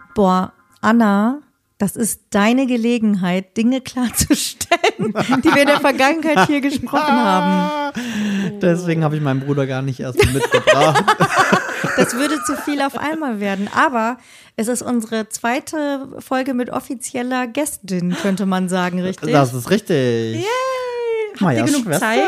Boah, Anna, das ist deine Gelegenheit, Dinge klarzustellen, die wir in der Vergangenheit hier gesprochen haben. Deswegen habe ich meinen Bruder gar nicht erst mitgebracht. Das würde zu viel auf einmal werden. Aber es ist unsere zweite Folge mit offizieller Gästin, könnte man sagen, richtig? Das ist richtig. Yay! Habt ihr genug Zeit?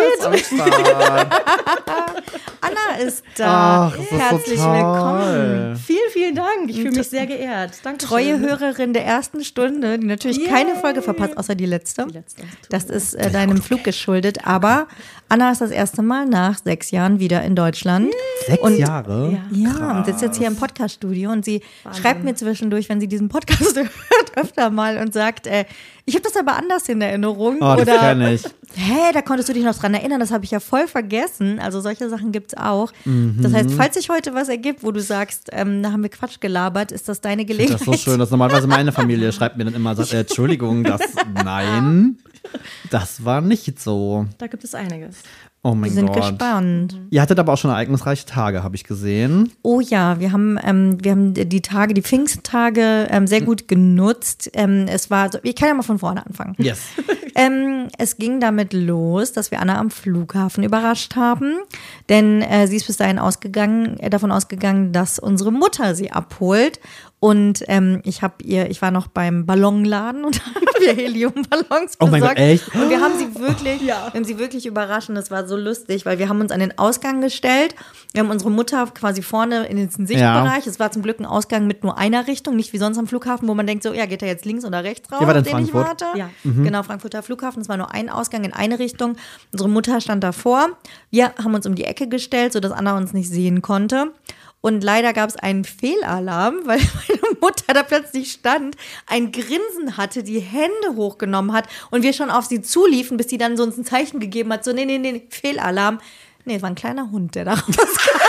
Anna ist da. Ach, das ist Herzlich so toll. willkommen. Vielen Dank. Ich fühle mich sehr geehrt. Danke. Treue Hörerin der ersten Stunde, die natürlich keine Folge verpasst, außer die letzte. Das ist deinem Flug geschuldet. Aber Anna ist das erste Mal nach 6 Jahren wieder in Deutschland. 6 Jahre? Ja, und sitzt jetzt hier im Podcaststudio und sie schreibt mir zwischendurch, wenn sie diesen Podcast hört, öfter mal und sagt, ich habe das aber anders in Erinnerung. Oh, das kenn ich. Da konntest du dich noch dran erinnern, das habe ich ja voll vergessen. Also solche Sachen gibt's auch. Das heißt, falls sich heute was ergibt, wo du sagst, da haben wir Quatsch gelabert, ist das deine Gelegenheit. Das ist so schön, dass normalerweise meine Familie schreibt mir dann immer, sagt, Entschuldigung, nein, das war nicht so. Da gibt es einiges. Oh mein Wir sind Gott. gespannt. Ihr hattet aber auch schon ereignisreiche Tage, habe ich gesehen. Oh ja, wir haben die Tage, die Pfingsttage sehr gut genutzt. Es war so, ich kann ja mal von vorne anfangen. Yes. Es ging damit los, dass wir Anna am Flughafen überrascht haben, denn sie ist bis dahin davon ausgegangen, dass unsere Mutter sie abholt. Und ich war noch beim Ballonladen und haben wir Heliumballons besorgt. Oh mein Gott, echt? Und wir haben sie wirklich überrascht und das war so lustig, weil wir haben uns an den Ausgang gestellt. Wir haben unsere Mutter quasi vorne in den Sichtbereich. Es war zum Glück ein Ausgang mit nur einer Richtung, nicht wie sonst am Flughafen, wo man denkt so, ja, geht er jetzt links oder rechts raus, Ihr wart in den Frankfurt? ich warte. Ja. Genau, Frankfurter Flughafen. Es war nur ein Ausgang in eine Richtung. Unsere Mutter stand davor. Wir haben uns um die Ecke gestellt, sodass Anna uns nicht sehen konnte. Und leider gab es einen Fehlalarm, weil meine Mutter da plötzlich stand, ein Grinsen hatte, die Hände hochgenommen hat und wir schon auf sie zuliefen, bis sie dann so uns ein Zeichen gegeben hat, so nee, Fehlalarm. Nee, es war ein kleiner Hund, der da rauskam.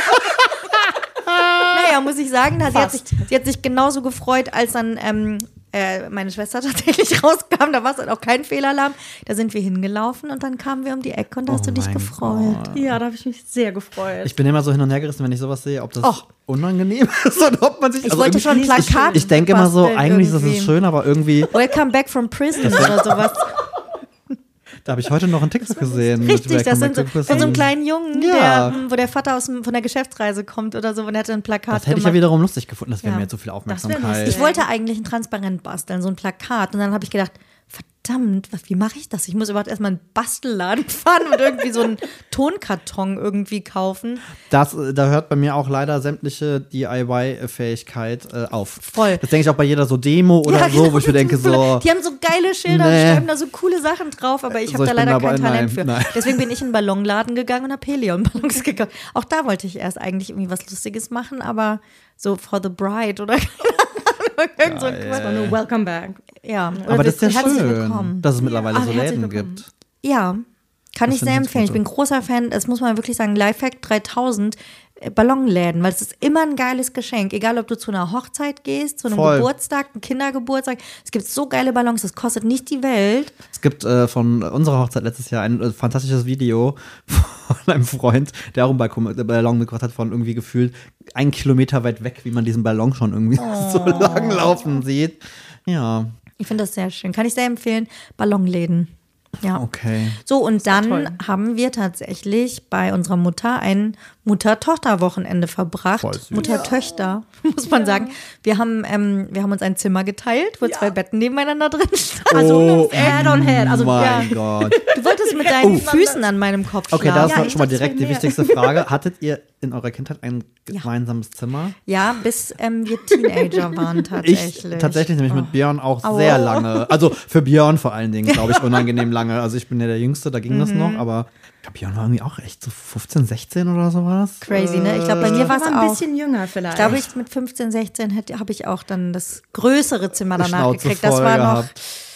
Naja, muss ich sagen, sie hat sich genauso gefreut, als dann meine Schwester tatsächlich rauskam, da war es dann auch kein Fehlalarm. Da sind wir hingelaufen und dann kamen wir um die Ecke und da hast du dich gefreut. Gott. Ja, da habe ich mich sehr gefreut. Ich bin immer so hin und her gerissen, wenn ich sowas sehe, ob das unangenehm ist oder ob man sich... Ich wollte schon ein Plakat Ich denke immer so, basteln eigentlich ist irgendwie. es schön, aber irgendwie... Welcome back from prison oder sowas. Da habe ich heute noch einen TikTok gesehen. Richtig, das sind Welcome so, back to von so einem prison. kleinen Jungen, Ja. wo der Vater von der Geschäftsreise kommt oder so, und er hat ein Plakat Das hätte ich gemacht. ja wiederum lustig gefunden, das wäre Ja. mir zu viel wär Aufmerksamkeit. Ich wollte eigentlich ein Transparent basteln, so ein Plakat. Und dann habe ich gedacht, verdammt, wie mache ich das? Ich muss überhaupt erstmal in einen Bastelladen fahren und irgendwie so einen Tonkarton irgendwie kaufen. Da hört bei mir auch leider sämtliche DIY-Fähigkeit auf. Voll. Das denke ich auch bei jeder so Demo oder Ja, so, genau, wo ich mir denke so... Die haben so geile Schilder und Nee. schreiben da so coole Sachen drauf, aber ich So, habe ich da bin leider dabei, kein Talent für. nein. Deswegen bin ich in einen Ballonladen gegangen und habe Helium-Ballons gekauft. Auch da wollte ich erst eigentlich irgendwie was Lustiges machen, aber so for the bride oder irgend so ein Geil. Quatsch. Das war nur Welcome back. Ja, Aber das ist ja herzlich schön, willkommen. dass es mittlerweile so herzlich Läden willkommen. gibt. Ja, kann Das ich sehr finde ich empfehlen. Ich gut. bin großer Fan, das muss man wirklich sagen, Lifehack 3000 Ballonläden, weil es ist immer ein geiles Geschenk. Egal, ob du zu einer Hochzeit gehst, zu einem Voll. Geburtstag, einem Kindergeburtstag. Es gibt so geile Ballons, das kostet nicht die Welt. Es gibt von unserer Hochzeit letztes Jahr ein fantastisches Video von einem Freund, der auch einen Ballon mitgebracht hat, von irgendwie gefühlt 1 Kilometer weit weg, wie man diesen Ballon schon irgendwie so lang laufen sieht. Ja, Ich finde das sehr schön. Kann ich sehr empfehlen. Ballonläden. Ja. okay. So, und toll. dann haben wir tatsächlich bei unserer Mutter ein Mutter-Tochter-Wochenende verbracht. Voll süß. Mutter-Töchter, muss man sagen. Wir haben uns ein Zimmer geteilt, wo 2 Betten nebeneinander drin standen. Also Head on Head. Also mein Gott. Du wolltest mit deinen Füßen an meinem Kopf Okay, schlafen. da ist ich schon mal dachte, direkt die mehr. wichtigste Frage. Hattet ihr in eurer Kindheit ein gemeinsames Zimmer? Ja, bis wir Teenager waren tatsächlich. Ich tatsächlich nämlich mit Björn auch sehr lange. Also für Björn vor allen Dingen, glaube ich, unangenehm lange. Also ich bin ja der Jüngste, da ging das noch, aber ich glaube, Björn war irgendwie auch echt so 15, 16 oder sowas. Crazy, ne? Ich glaube, bei mir war es war ein auch. bisschen jünger vielleicht. Ich glaube, mit 15, 16 habe ich auch dann das größere Zimmer danach Schnauze gekriegt. Das voll war noch. gehabt.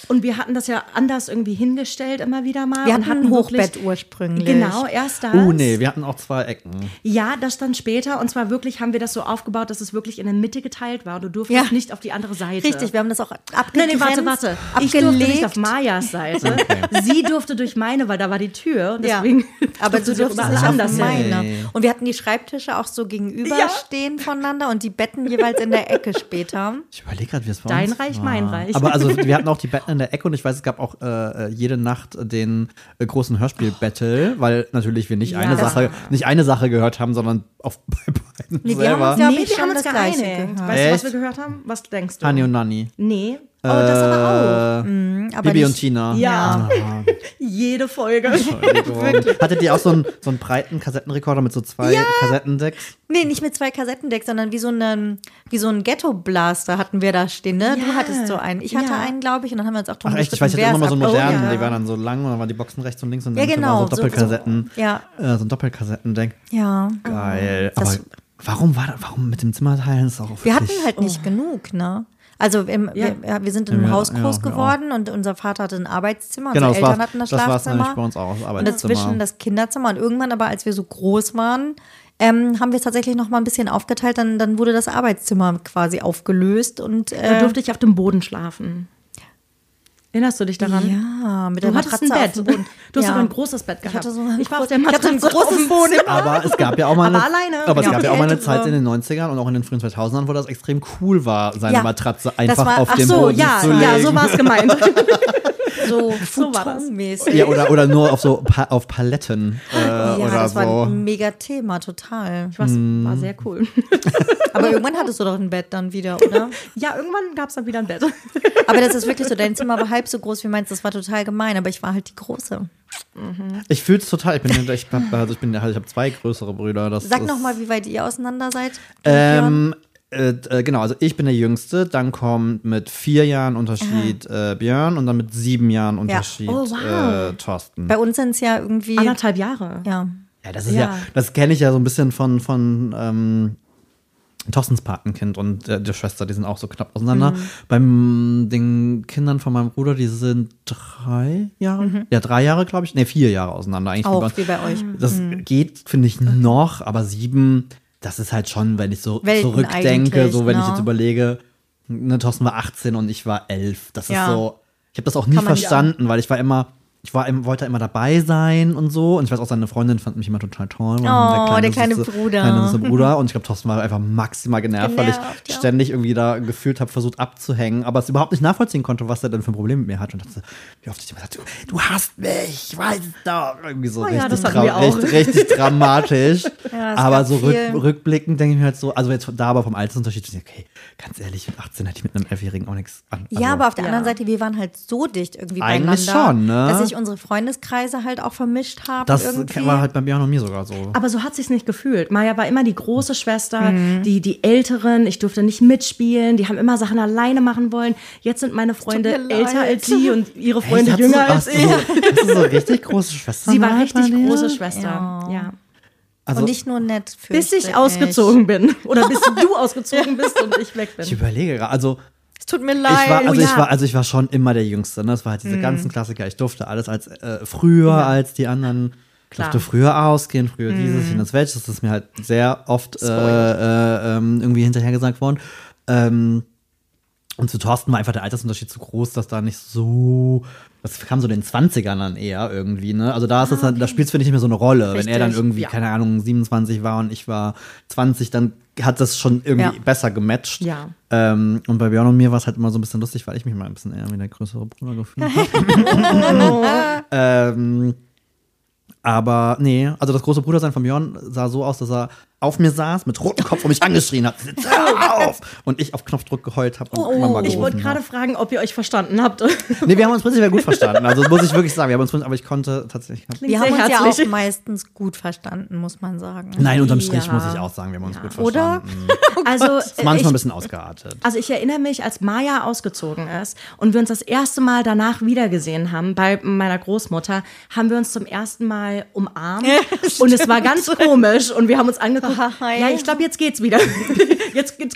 Und wir hatten das ja anders irgendwie hingestellt immer wieder mal. Wir und hatten ein Hochbett wirklich, ursprünglich. Genau, erst das. Nee, wir hatten auch 2 Ecken. Ja, das stand später. Und zwar wirklich haben wir das so aufgebaut, dass es wirklich in der Mitte geteilt war. Du durftest nicht auf die andere Seite. Richtig, wir haben das auch abgegrenzt. Nee, warte. Ich durfte nicht auf Majas Seite. Sie durfte durch meine, weil da war die Tür. Und deswegen aber du durftest überall nicht auf anders hin. meine. Nee. Und wir hatten die Schreibtische auch so gegenüberstehen voneinander und die Betten jeweils in der Ecke später. Ich überlege gerade, wie es bei Dein uns Reich, war. mein Reich. Aber also wir hatten auch die Betten in der Ecke und ich weiß, es gab auch jede Nacht den großen Hörspiel-Battle, weil natürlich wir nicht Ja. eine Sache gehört haben, sondern auf bei beiden Nee, wir haben selber. uns ja- Nee, wir schon haben uns das Gleiche geeinigt. gehört. Weißt du, was Echt? wir gehört haben? Was denkst du? Hani und Nani. Nee. Oh, das aber auch. Aber Bibi nicht- und Tina. Ja. Jede Folge. Entschuldigung. Hattet ihr auch so einen breiten Kassettenrekorder mit so 2 Kassettendecks? Nee, nicht mit 2 Kassettendecks, sondern wie so ein Ghetto-Blaster hatten wir da stehen, ne? Du Ja. hattest so einen. Ich hatte Ja. einen, glaube ich, und dann haben wir uns auch drum Ach echt, ich gestritten, weiß, ich hatte immer mal so einen wer es modernen, abholt. die waren dann so lang und dann waren die Boxen rechts und links und Ja, links genau, und dann so Doppelkassetten. ja. So ein Doppelkassettendeck. Ja. Geil. Das- Aber warum mit dem Zimmerteilen ist auch Wir hatten wirklich- halt nicht genug, ne? Also wir sind in einem Ja, Haus groß ja, geworden und unser Vater hatte ein Arbeitszimmer, Genau, unsere Eltern hatten das war es nämlich Schlafzimmer bei uns auch, das und Arbeitszimmer. dazwischen das Kinderzimmer. Und irgendwann aber, als wir so groß waren, haben wir es tatsächlich noch mal ein bisschen aufgeteilt. Dann wurde das Arbeitszimmer quasi aufgelöst und Da durfte ich auf dem Boden schlafen. Erinnerst du dich daran? ja, mit Du der hattest ein Matratze auf Bett. dem Boden. Du hast Ja. sogar ein großes Bett gehabt. hatte so ein ich war auf groß- der ich hatte ein Matratze großes auf dem Boden. Zimmer. Aber es gab ja auch mal Aber alleine. Aber es Genau. gab ja auch mal eine Ältere. Zeit in den 90ern und auch in den frühen 2000ern, wo das extrem cool war, seine Ja. Matratze Das einfach war- auf ach dem So, Boden ja, zu legen. ja, so war es gemeint. So So war das. Futon-mäßig. Ja, oder nur auf so auf Paletten Ja, oder das war so. ein mega Thema, total. War sehr cool. Aber irgendwann hattest du doch ein Bett dann wieder, oder? Ja, irgendwann gab es dann wieder ein Bett. Aber das ist wirklich so, dein Zimmer war halb so groß wie meins, das war total gemein, aber ich war halt die Große. Ich fühle es total. Ich habe 2 größere Brüder. Das Sag ist, nochmal, wie weit ihr auseinander seid. du und Björn. Genau, also ich bin der Jüngste, dann kommt mit 4 Jahren Unterschied Björn und dann mit 7 Jahren Unterschied Oh, wow. Thorsten. Bei uns sind es ja irgendwie. 1,5 Jahre. Ja. Ja, das ist Ja. das kenne ich ja so ein bisschen von Thorstens Patenkind und der Schwester, die sind auch so knapp auseinander. Beim den Kindern von meinem Bruder, die sind 3 Jahre, ja 3 Jahre, glaube ich, 4 Jahre auseinander eigentlich. Auch wie bei euch. Das geht, finde ich, noch, aber 7, das ist halt schon, wenn ich so Welten zurückdenke, eigentlich, so wenn ich ne? jetzt überlege, ne, Thorsten war 18 und ich war 11. Das Ja. ist so, ich habe das auch nie Kann man verstanden, weil wollte immer dabei sein und so. Und ich weiß auch, seine Freundin fand mich immer total toll. Oh, der kleine Bruder. Kleine süße Bruder. Und ich glaube, Thorsten war einfach maximal genervt, weil ich Genervt, ja. ständig irgendwie da gefühlt habe, versucht abzuhängen, aber es überhaupt nicht nachvollziehen konnte, was er denn für ein Problem mit mir hat. Und dachte, wie oft ich immer sagte, du hasst mich, ich weiß es doch. Irgendwie so ja, richtig, das hatten wir auch. richtig dramatisch. Ja, es aber gab so viel. rückblickend denke ich mir halt so, also jetzt da aber vom Altersunterschied, okay, ganz ehrlich, mit 18 hätte ich mit einem 11-Jährigen auch nichts an. Ja, aber auf der Ja. anderen Seite, wir waren halt so dicht irgendwie Eigentlich beieinander, schon, ne? dass sich unsere Freundeskreise halt auch vermischt haben. Das irgendwie. war halt bei Björn und mir sogar so. Aber so hat sich's nicht gefühlt. Maja war immer die große Schwester, die Älteren. Ich durfte nicht mitspielen. Die haben immer Sachen alleine machen wollen. Jetzt sind meine Freunde mir älter leid. als sie und ihre Freunde Echt? jünger Hast als du ich. Hast du so richtig große Schwestern? Sie war gehabt richtig bei dir? große Schwester. Ja. Also, Und nicht nur nett für Bis ich ausgezogen bin. Oder bis du ausgezogen bist und ich weg ich bin. überlege gerade, also Es tut mir ich leid. war, also, ja. ich war schon immer der Jüngste. Ne? Das war halt diese ganzen Klassiker. Ich durfte alles als früher als die anderen. Ich Klar. durfte früher ausgehen, früher dieses, jenes, welches. Das ist mir halt sehr oft irgendwie hinterhergesagt worden. Und zu Thorsten war einfach der Altersunterschied zu groß, dass da nicht so. Das kam so in den 20ern dann eher irgendwie, ne? Also da ist es dann, da spielt es, finde ich, nicht mehr so eine Rolle. Wenn er dann Richtig, irgendwie, ja. keine Ahnung, 27 war und ich war 20, dann hat das schon irgendwie Ja. besser gematcht. Ja. Und bei Björn und mir war es halt immer so ein bisschen lustig, weil ich mich mal ein bisschen eher wie der größere Bruder gefühlt habe. Aber nee, also das große Brudersein von Björn sah so aus, dass er auf mir saß, mit rotem Kopf und mich angeschrien hat. Hör auf! Und ich auf Knopfdruck geheult habe und Mama Ich wollte gerufen gerade habe. fragen, ob ihr euch verstanden habt. Nee, wir haben uns prinzipiell gut verstanden. Also muss ich wirklich sagen, wir haben uns, aber ich konnte tatsächlich. wir haben sehr uns ja herzlich. auch meistens gut verstanden, muss man sagen. Nein, unterm Strich Ja. muss ich auch sagen, wir haben uns gut Oder? verstanden. Also, Ist manchmal ein bisschen ausgeartet. Also ich erinnere mich, als Maja ausgezogen ist und wir uns das erste Mal danach wiedergesehen haben bei meiner Großmutter, haben wir uns zum ersten Mal umarmt und es war ganz komisch und wir haben uns angeguckt, Hi. ja, ich glaube, jetzt geht's wieder. Jetzt können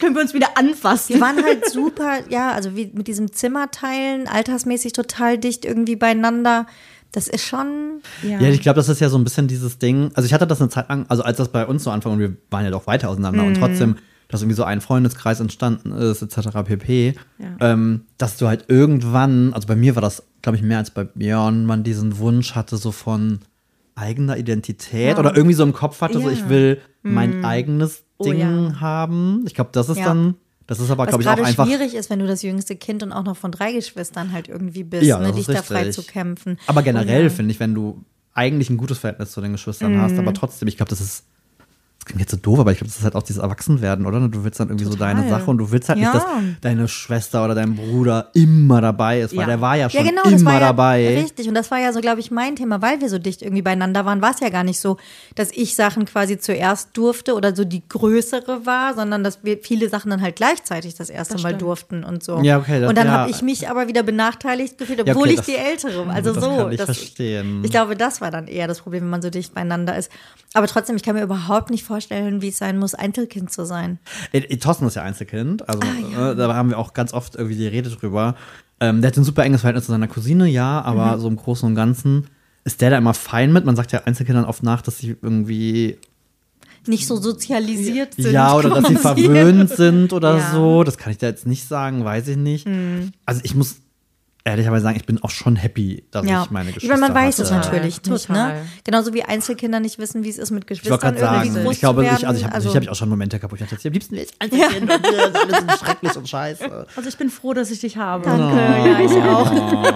können wir uns wieder anfassen. Wir waren halt super, ja, also wie mit diesem Zimmerteilen, altersmäßig total dicht irgendwie beieinander. Das ist schon. Ja, ich glaube, das ist ja so ein bisschen dieses Ding. Also ich hatte das eine Zeit lang, also als das bei uns so anfing und wir waren ja doch weiter auseinander und trotzdem, dass irgendwie so ein Freundeskreis entstanden ist, etc. pp. Ja. Dass du halt irgendwann, also bei mir war das, glaube ich, mehr als bei Björn, man diesen Wunsch hatte so von eigener Identität oder irgendwie so im Kopf hatte, so ich will mein eigenes Ding haben. Ich glaube, das ist dann. Das ist aber, glaube ich, auch einfach. Was schwierig ist, wenn du das jüngste Kind und auch noch von 3 Geschwistern halt irgendwie bist, Ja, ne, das dich ist da frei richtig. zu kämpfen. Aber generell finde ich, wenn du eigentlich ein gutes Verhältnis zu den Geschwistern hast, aber trotzdem, ich glaube, das klingt jetzt so doof, aber ich glaube, das ist halt auch dieses Erwachsenwerden, oder? Du willst dann irgendwie so deine Sache und du willst halt nicht, dass deine Schwester oder dein Bruder immer dabei ist, weil der war ja schon das war dabei. Richtig, und das war ja so, glaube ich, mein Thema, weil wir so dicht irgendwie beieinander waren, war es ja gar nicht so, dass ich Sachen quasi zuerst durfte oder so die größere war, sondern dass wir viele Sachen dann halt gleichzeitig das erste Mal durften und so. Ja, okay, und dann habe ich mich aber wieder benachteiligt gefühlt, obwohl ich die Ältere war. Also das so. kann ich verstehen. Ich glaube, das war dann eher das Problem, wenn man so dicht beieinander ist. Aber trotzdem, ich kann mir überhaupt nicht vorstellen, wie es sein muss, Einzelkind zu sein. Thorsten ist ja Einzelkind, also da haben wir auch ganz oft irgendwie die Rede drüber. Der hat ein super enges Verhältnis zu seiner Cousine, ja, aber so im Großen und Ganzen ist der da immer fein mit. Man sagt ja Einzelkindern oft nach, dass sie irgendwie nicht so sozialisiert sind. Ja, oder dass sie quasi. verwöhnt sind oder so. Das kann ich da jetzt nicht sagen, weiß ich nicht. Also ich muss ehrlicherweise sagen, ich bin auch schon happy, dass ich meine Geschwister man weiß hatte. es natürlich nicht, Total. ne? Genauso wie Einzelkinder nicht wissen, wie es ist, mit Ich wollte Geschwistern gerade irgendwie sagen, groß ich glaube, zu werden. ich habe auch schon Momente gehabt, wo ich dachte, am liebsten will ich Einzelkind und das ist alles so schrecklich und scheiße. Also ich bin froh, dass ich dich habe. Danke, ja, ich auch.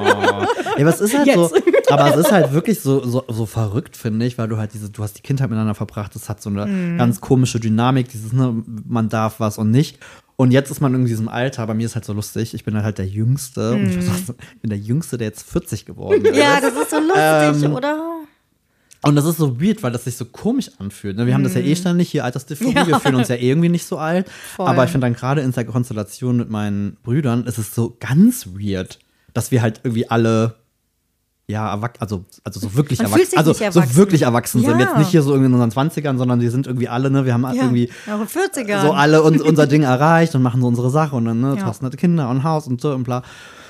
Ja, aber es ist halt so, aber es ist halt wirklich so verrückt, finde ich, weil du halt du hast die Kindheit miteinander verbracht, das hat so eine ganz komische Dynamik, dieses, ne, man darf was und nicht. Und jetzt ist man irgendwie in diesem Alter, bei mir ist halt so lustig, ich bin halt der Jüngste und ich bin der Jüngste, der jetzt 40 geworden ist. Ja, das ist so lustig, oder? Und das ist so weird, weil das sich so komisch anfühlt. Ne? Wir haben das ja eh ständig hier, Altersdifferenz, wir fühlen uns ja eh irgendwie nicht so alt. Voll. Aber ich finde dann gerade in der Konstellation mit meinen Brüdern ist es so ganz weird, dass wir halt irgendwie alle also so wirklich Man fühlt erwachsen, sich also nicht so erwachsen. wirklich erwachsen sind. Ja. Jetzt nicht hier so irgendwie in unseren 20ern, sondern die sind irgendwie alle, ne, wir haben irgendwie auch in 40ern. so alle unser Ding erreicht und machen so unsere Sache und dann, ne, Ja. Thorsten hatte Kinder und Haus und so und bla.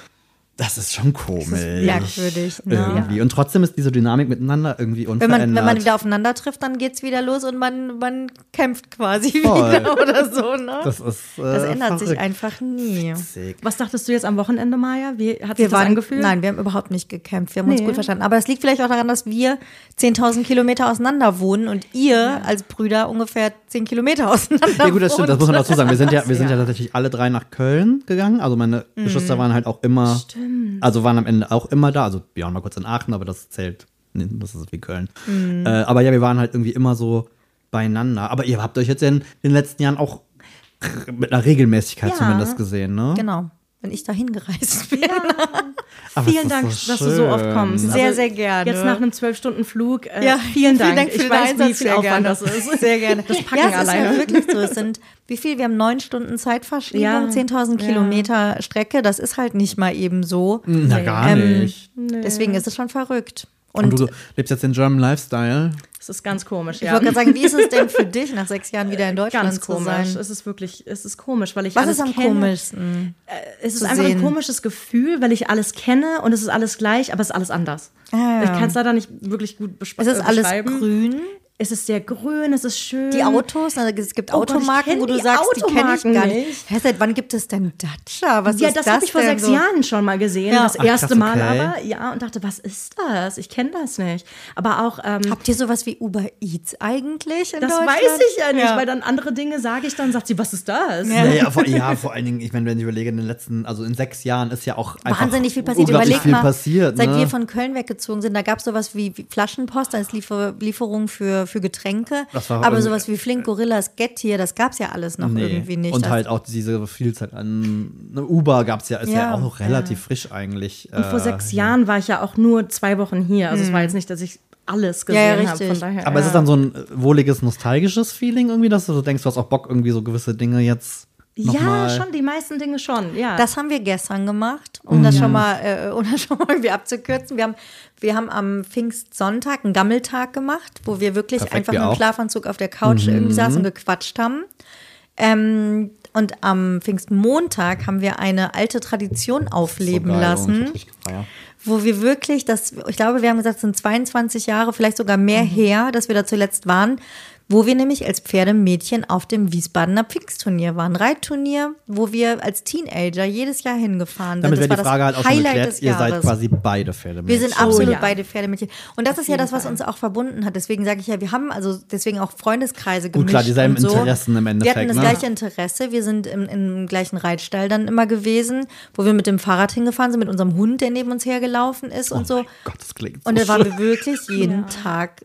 Das ist schon komisch. Das ist merkwürdig, ne? Irgendwie. Und trotzdem ist diese Dynamik miteinander irgendwie unverändert. Wenn man wieder aufeinander trifft, dann geht's wieder los und man kämpft quasi Voll. wieder oder so, ne? Das ist Das ändert sich verrückt. einfach nie. Witzig. Was dachtest du jetzt am Wochenende, Maja? Wie hat sich das angefühlt? Nein, wir haben überhaupt nicht gekämpft. Wir haben uns Nee. gut verstanden. Aber das liegt vielleicht auch daran, dass wir 10.000 Kilometer auseinander wohnen und ihr als Brüder ungefähr 10 Kilometer auseinander Ja gut, das stimmt, das muss man wohnt. dazu sagen. Wir sind ja tatsächlich alle 3 nach Köln gegangen. Also meine Geschwister waren halt auch immer, also waren am Ende auch immer da. Also Björn war kurz in Aachen, aber das zählt, nee, das ist wie Köln. Aber ja, wir waren halt irgendwie immer so beieinander. Aber ihr habt euch jetzt in den letzten Jahren auch mit einer Regelmäßigkeit Ja. zumindest gesehen, ne? Genau, wenn ich dahin gereist bin. Aber Vielen es ist Dank, so dass du so oft schön. kommst. Sehr, sehr gerne. Jetzt nach einem 12-Stunden-Flug. Ja, vielen Dank. für Ich den weiß, Einsatz, wie viel sehr Aufwand gerne. das ist. Sehr gerne. Das Packen ja, es alleine. ist ja wirklich so. Es sind, wie viel? Wir haben 9 Stunden Zeitverschiebung, Ja. 10.000 Ja. Kilometer Strecke. Das ist halt nicht mal eben so. Na, gar nicht. Deswegen ist es schon verrückt. Und du lebst jetzt den German Lifestyle. Das ist ganz komisch, Ich ja. wollte gerade sagen, wie ist es denn für dich, nach 6 Jahren wieder in Deutschland Ganz zu komisch. sein? Es ist komisch, weil ich Was alles ist am kenne. komischsten? Es ist zu einfach sehen? ein komisches Gefühl, weil ich alles kenne und es ist alles gleich, aber es ist alles anders. Ja. Ich kann es leider nicht wirklich gut Es ist alles beschreiben. grün. Es ist sehr grün, es ist schön. Die Autos, also es gibt Oh Gott, ich Automarken, kenn wo du die sagst, die kenne ich Automarken gar nicht. nicht. Hä, seit wann gibt es denn Dacia? Was Ja, ist das das habe ich vor denn 6 so? Jahren schon mal gesehen. Ja. Das Ach, erste krass, Mal okay. aber, ja, und dachte, was ist das? Ich kenne das nicht. Aber auch, Habt ihr sowas wie Uber Eats eigentlich in das Deutschland? weiß ich ja nicht, weil dann andere Dinge sage ich dann, sagt sie, was ist das? Ja, vor allen Dingen, ich meine, wenn ich überlege, also in 6 Jahren ist ja auch einfach Wahnsinnig viel passiert. unglaublich Überleg viel mal, passiert, seit ne? wir von Köln weggezogen sind, da gab es sowas wie Flaschenpost als Lieferung für Getränke. Das war Aber irgendwie- sowas wie Flink, Gorillas, Get-Here, das gab es ja alles noch irgendwie nicht. Und Das- halt auch diese Vielzahl an Uber gab's ja, ist ja, Ja. auch noch relativ frisch eigentlich. Und vor 6 Jahren war ich ja auch nur 2 Wochen hier. Also es war jetzt nicht, dass ich alles Ja, ja, gesehen habe. richtig. Von daher, Aber es ist dann so ein wohliges, nostalgisches Feeling irgendwie, dass du so denkst, du hast auch Bock, irgendwie so gewisse Dinge jetzt ja, nochmal. schon, die meisten Dinge schon, ja. Das haben wir gestern gemacht, um das schon mal irgendwie abzukürzen. Wir haben am Pfingstsonntag einen Gammeltag gemacht, wo wir wirklich Perfekt, einfach wir im auch. Schlafanzug auf der Couch irgendwie saßen und gequatscht haben. Und am Pfingstmontag haben wir eine alte Tradition aufleben lassen, wo wir wirklich, ich glaube, wir haben gesagt, es sind 22 Jahre, vielleicht sogar mehr her, dass wir da zuletzt waren, wo wir nämlich als Pferdemädchen auf dem Wiesbadener Pfingstturnier waren. Reitturnier, wo wir als Teenager jedes Jahr hingefahren sind. Damit wäre die Frage halt auch schon geklärt, ihr seid quasi beide Pferdemädchen. Wir sind absolut beide Pferdemädchen. Und das ist ja das, was uns auch verbunden hat. Deswegen sage ich ja, wir haben also deswegen auch Freundeskreise gemischt. Gut, klar, dieselben und so. Interessen im Endeffekt. Wir hatten das gleiche Interesse. Wir sind im gleichen Reitstall dann immer gewesen, wo wir mit dem Fahrrad hingefahren sind, mit unserem Hund, der neben uns hergelaufen ist und so. Mein Gott, das klingt so und da waren wir wirklich jeden Tag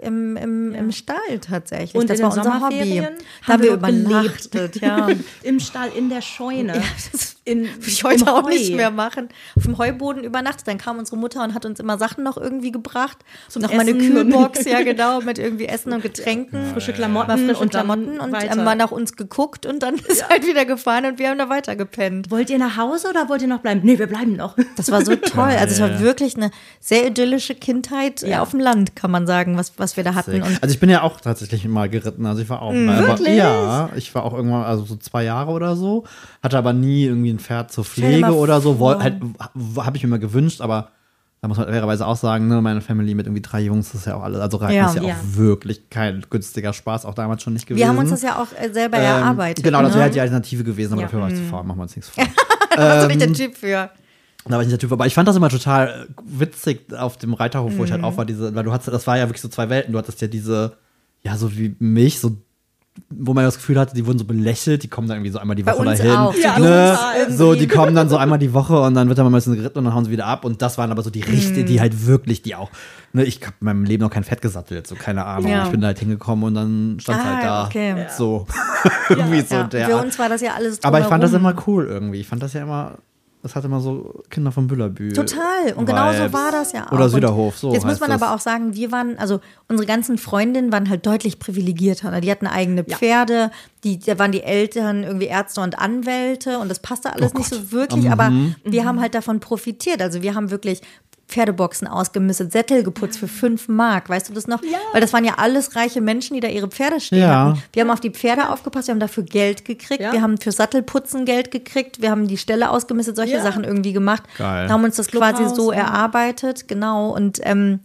im Stall tatsächlich. Und das in war den unser Hobby. Sommerferien Da haben wir dort gelebt. übernachtet, ja. Im Stall, in der Scheune. Ja, das würde ich heute auch nicht mehr machen. Auf dem Heuboden übernachtet. Dann kam unsere Mutter und hat uns immer Sachen noch irgendwie gebracht. Noch mal eine Essen. Kühlbox, ja genau, mit irgendwie Essen und Getränken. Frische Klamotten, Mal frische und dann Klamotten und weiter. mal nach uns geguckt und dann ist halt wieder gefahren und wir haben da weiter gepennt. Wollt ihr nach Hause oder wollt ihr noch bleiben? Nee, wir bleiben noch. Das war so toll. Also es war wirklich eine sehr idyllische Kindheit auf dem Land, kann man sagen, was wir da hatten. Und Also ich bin ja auch tatsächlich mal geritten. Also ich war auch wirklich? Ja, ich war auch irgendwann, also so 2 Jahre oder so, hatte aber nie irgendwie ein Pferd zur Stell dir Pflege mal oder so. vor. Habe ich mir mal gewünscht, aber da muss man fairerweise auch sagen, ne, meine Family mit irgendwie 3 Jungs, das ist ja auch alles, also Reiten Ja. ist ja Ja. auch wirklich kein günstiger Spaß, auch damals schon nicht gewesen. wir haben uns das ja auch selber erarbeitet. Genau, das ne? wäre halt die Alternative gewesen, aber Ja. dafür war ich zu faul, machen wir uns nichts vor. Da warst du nicht der Typ für. Da war ich nicht der Typ, aber ich fand das immer total witzig auf dem Reiterhof, wo ich halt auch war, weil du hattest, das war ja wirklich so 2 Welten, du hattest ja diese, ja, so wie mich, so wo man das Gefühl hatte, die wurden so belächelt, die kommen dann irgendwie so einmal die Bei Woche uns dahin. auch. Ja, Ne? irgendwie. So, die kommen dann so einmal die Woche und dann wird da mal ein bisschen geritten und dann hauen sie wieder ab. Und das waren aber so die richtigen, die halt wirklich, die auch, ne, ich habe in meinem Leben noch kein Fett gesattelt, so keine Ahnung. Ja. Ich bin da halt hingekommen und dann stand halt da. Okay. So. irgendwie so Ja. der. Für uns war das ja alles Aber ich fand das drumherum. immer cool irgendwie. Ich fand das ja immer. Das hatte immer so Kinder von Büllerbühl. Total. Und genau so war das ja auch. Oder Und Süderhof, so jetzt muss heißt man das. aber auch sagen, wir waren, also unsere ganzen Freundinnen waren halt deutlich privilegierter. Die hatten eigene Pferde, da waren die Eltern irgendwie Ärzte und Anwälte und das passte alles nicht so wirklich, aber wir haben halt davon profitiert. Also wir haben wirklich Pferdeboxen ausgemistet, Sättel geputzt für 5 Mark, weißt du das noch? Ja. Weil das waren ja alles reiche Menschen, die da ihre Pferde stehen Ja. hatten. Wir haben auf die Pferde aufgepasst, wir haben dafür Geld gekriegt, Ja. wir haben für Sattelputzen Geld gekriegt, wir haben die Ställe ausgemistet, solche Sachen irgendwie gemacht. Geil. Da haben uns das quasi Clubhaus, so ja. erarbeitet, genau. Und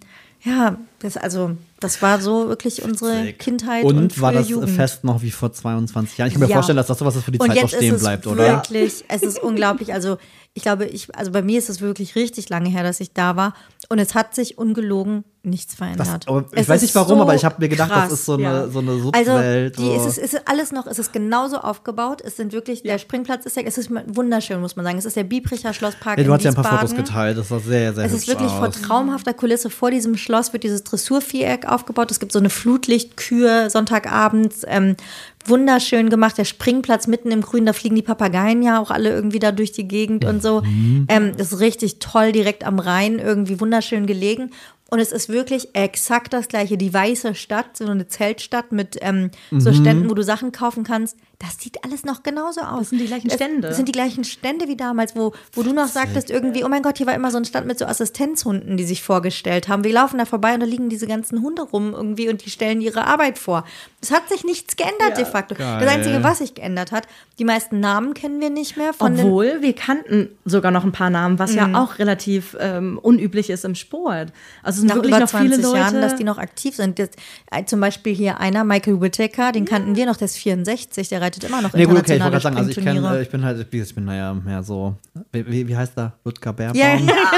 ja, das war so wirklich unsere Kindheit und war frühe das Jugend. Fest noch wie vor 22 Jahren? Ich kann mir Ja. vorstellen, dass das sowas ist, für die Und Zeit auch jetzt stehen ist es bleibt, oder? wirklich, es ist unglaublich. Also ich glaube, also bei mir ist es wirklich richtig lange her, dass ich da war. Und es hat sich ungelogen nichts verändert. Aber ich Es weiß ist nicht warum, so aber ich habe mir gedacht, krass. das ist so eine, ja. so eine Also Subwelt. es ist alles noch, es ist genauso aufgebaut. Es sind wirklich, der Springplatz ist ja, es ist wunderschön, muss man sagen. Es ist der Biebricher Schlosspark ja, du in hast ja ein paar Wiesbaden. Fotos geteilt, das sah sehr, sehr Es hübsch ist wirklich vor aus. traumhafter Kulisse. Vor diesem Schloss wird dieses Dressurviereck aufgebaut. Es gibt so eine Flutlichtkür Sonntagabends. Wunderschön gemacht. Der Springplatz mitten im Grün, da fliegen die Papageien ja auch alle irgendwie da durch die Gegend und so. Das ist richtig toll, direkt am Rhein, irgendwie wunderschön gelegen. Und es ist wirklich exakt das Gleiche. Die weiße Stadt, so eine Zeltstadt mit so Ständen, wo du Sachen kaufen kannst. Das sieht alles noch genauso aus. Das sind die gleichen Stände. Das sind die gleichen Stände wie damals, wo du noch sagtest irgendwie, oh mein Gott, hier war immer so ein Stand mit so Assistenzhunden, die sich vorgestellt haben. Wir laufen da vorbei und da liegen diese ganzen Hunde rum irgendwie und die stellen ihre Arbeit vor. Es hat sich nichts geändert de facto. geil. Das Einzige, was sich geändert hat, die meisten Namen kennen wir nicht mehr. Von Obwohl, wir kannten sogar noch ein paar Namen, was Mhm. ja auch relativ unüblich ist im Sport. Also es sind nach wirklich über noch viele 20 Leute. Jahren, dass die noch aktiv sind. Das, zum Beispiel hier einer, Michael Whittaker, den kannten wir noch, der ist 64, der reitet immer noch Nee, gut, okay, ich wollte internationale gerade sagen, also Springturniere. ich bin naja mehr so, wie heißt der? Ludger Bärbaum? Ja,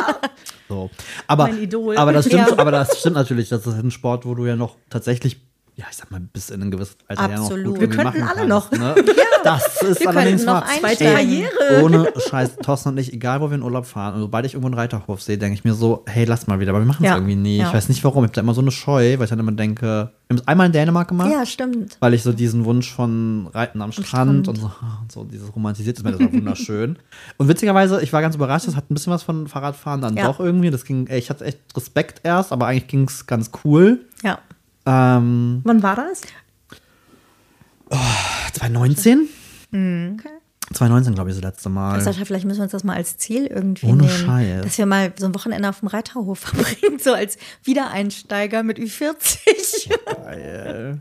So. Aber, Mein Idol. aber das stimmt, Ja. aber das stimmt natürlich, das ist ein Sport, wo du ja noch tatsächlich, ja, ich sag mal, bis in ein gewisses Alter ja noch Absolut. gut Wir irgendwie könnten machen alle kannst, noch. Ne? Das ist Wir allerdings könnten noch wahr. einsteigen. Karriere. Ohne Scheiß, Thorsten und ich, egal wo wir in Urlaub fahren, und sobald ich irgendwo einen Reiterhof sehe, denke ich mir so, hey, lass mal wieder, aber wir machen es Ja. irgendwie nie. Ja. Ich weiß nicht warum, ich habe da immer so eine Scheu, weil ich dann immer denke, wir haben es einmal in Dänemark gemacht. Ja, stimmt. Weil ich so diesen Wunsch von Reiten am Strand und so dieses romantisiert ist mir das war wunderschön. Und witzigerweise, ich war ganz überrascht, das hat ein bisschen was von Fahrradfahren dann Ja. doch irgendwie. Das ging, ich hatte echt Respekt erst, aber eigentlich ging es ganz cool. Ja. Wann war das? 2019? Mhm. 2019, glaube ich, das letzte Mal. Sascha, vielleicht müssen wir uns das mal als Ziel irgendwie Ohne nehmen. Scheiß. Dass wir mal so ein Wochenende auf dem Reiterhof verbringen, so als Wiedereinsteiger mit Ü40.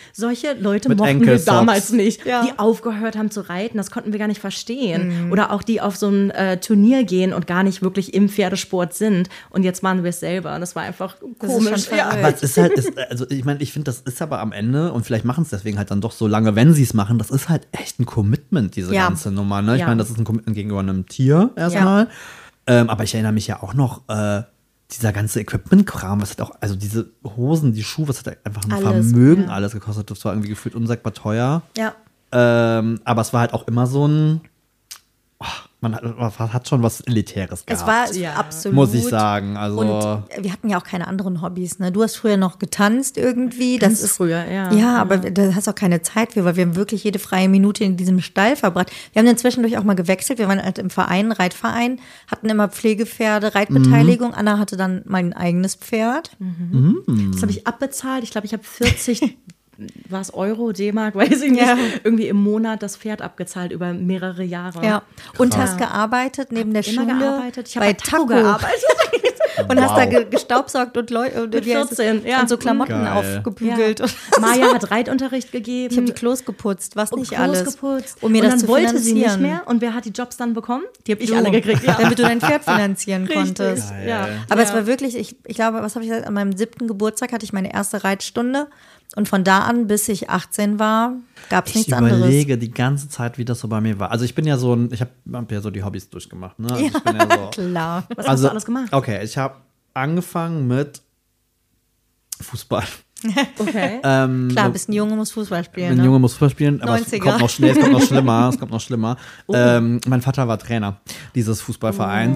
Solche Leute Mit mochten wir Ankle-Socks. damals nicht, Ja. die aufgehört haben zu reiten. Das konnten wir gar nicht verstehen. Oder auch die auf so ein Turnier gehen und gar nicht wirklich im Pferdesport sind. Und jetzt machen wir es selber. Das war einfach Das ist komisch. schon Ja. verrückt. Aber es ist halt, also ich meine, ich finde, das ist aber am Ende, und vielleicht machen es deswegen halt dann doch so lange, wenn sie es machen, das ist halt echt ein Commitment, diese Ja. ganze Nummer. Ne? Ich Ja. meine, das ist ein Commitment gegenüber einem Tier erstmal. Aber ich erinnere mich ja auch noch, dieser ganze Equipment-Kram, was hat auch, also diese Hosen, die Schuhe, was hat einfach ein Alles, Vermögen alles gekostet. Das war irgendwie gefühlt unsagbar teuer. Ja. Aber es war halt auch immer so ein, man hat schon was Elitäres gehabt. Es war Ja. absolut. muss ich sagen. Also, Und wir hatten ja auch keine anderen Hobbys. Ne? Du hast früher noch getanzt irgendwie. Das Ganz ist früher, ja. Ja, aber da hast du auch keine Zeit für, weil wir haben wirklich jede freie Minute in diesem Stall verbracht. Wir haben dann zwischendurch auch mal gewechselt. Wir waren halt im Verein, Reitverein, hatten immer Pflegepferde, Reitbeteiligung. Anna hatte dann mal ein eigenes Pferd. Das habe ich abbezahlt. Ich glaube, ich habe 40 war es Euro, D-Mark, weiß ich nicht, Ja. irgendwie im Monat das Pferd abgezahlt über mehrere Jahre. Ja. Und hast gearbeitet neben der Immer Schule gearbeitet. Ich habe bei bei Taco Taco gearbeitet. und hast da gestaubsaugt und Leute Mit 14, ja. und so Klamotten Geil. aufgebügelt. Ja. Und Maya hat Reitunterricht gegeben. ich habe die Klos geputzt, was nicht Klos alles. geputzt. Um mir und das dann zu wollte sie nicht finanzieren. mehr. Und wer hat die Jobs dann bekommen? Die habe ich Du. alle gekriegt. Ja. Damit du dein Pferd finanzieren Richtig. konntest. Geil. Ja. Aber ja. es war wirklich, ich glaube, was habe ich gesagt, an meinem 7. Geburtstag hatte ich meine erste Reitstunde und von da an, bis ich 18 war, gab es ich nichts anderes. überlege die ganze Zeit, wie das so bei mir war. Also ich bin ja so ein, ich habe ja so die Hobbys durchgemacht. Ne? Also ich bin ja so, Klar. Was hast du alles gemacht? Okay, ich habe angefangen mit Fußball. Okay. Klar, bist ein Junge, musst Fußball spielen. Ein Ne? Junge muss Fußball spielen, aber es 90er. kommt noch schnell, es kommt noch schlimmer. Es kommt noch schlimmer. Mein Vater war Trainer dieses Fußballvereins.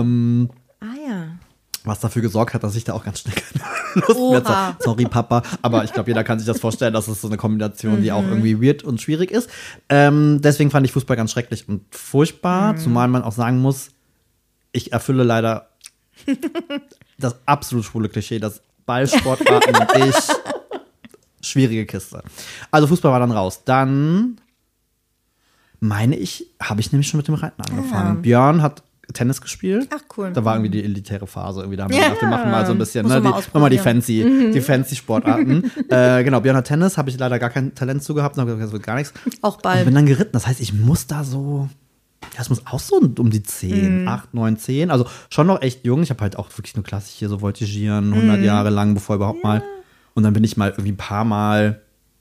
Ja. Was dafür gesorgt hat, dass ich da auch ganz schnell keine Lust mehr Oha. hatte. Sorry, Papa. Aber ich glaube, jeder kann sich das vorstellen, dass es so eine Kombination, die auch irgendwie weird und schwierig ist. Deswegen fand ich Fußball ganz schrecklich und furchtbar. Zumal man auch sagen muss, ich erfülle leider das absolut schwule Klischee, dass Ballsportarten und ich schwierige Kiste. Also Fußball war dann raus. Dann meine ich, habe ich nämlich schon mit dem Reiten angefangen. Björn hat Tennis gespielt. Ach, cool. Da war irgendwie die elitäre Phase. Irgendwie da haben wir Ja. gedacht, wir machen mal so ein bisschen, Muss ne, man mal die, mal die ausprobieren. fancy Sportarten. Genau, Björn hat Tennis, habe ich leider gar kein Talent zu gehabt, habe gesagt, das wird gar nichts. Auch Und bald. bin dann geritten. Das heißt, ich muss da so, das muss auch so um die 10, 8, 9, 10. Also schon noch echt jung. Ich habe halt auch wirklich nur klassisch hier so Voltigieren, 100 Jahre lang, bevor überhaupt mal. Und dann bin ich mal irgendwie ein paar Mal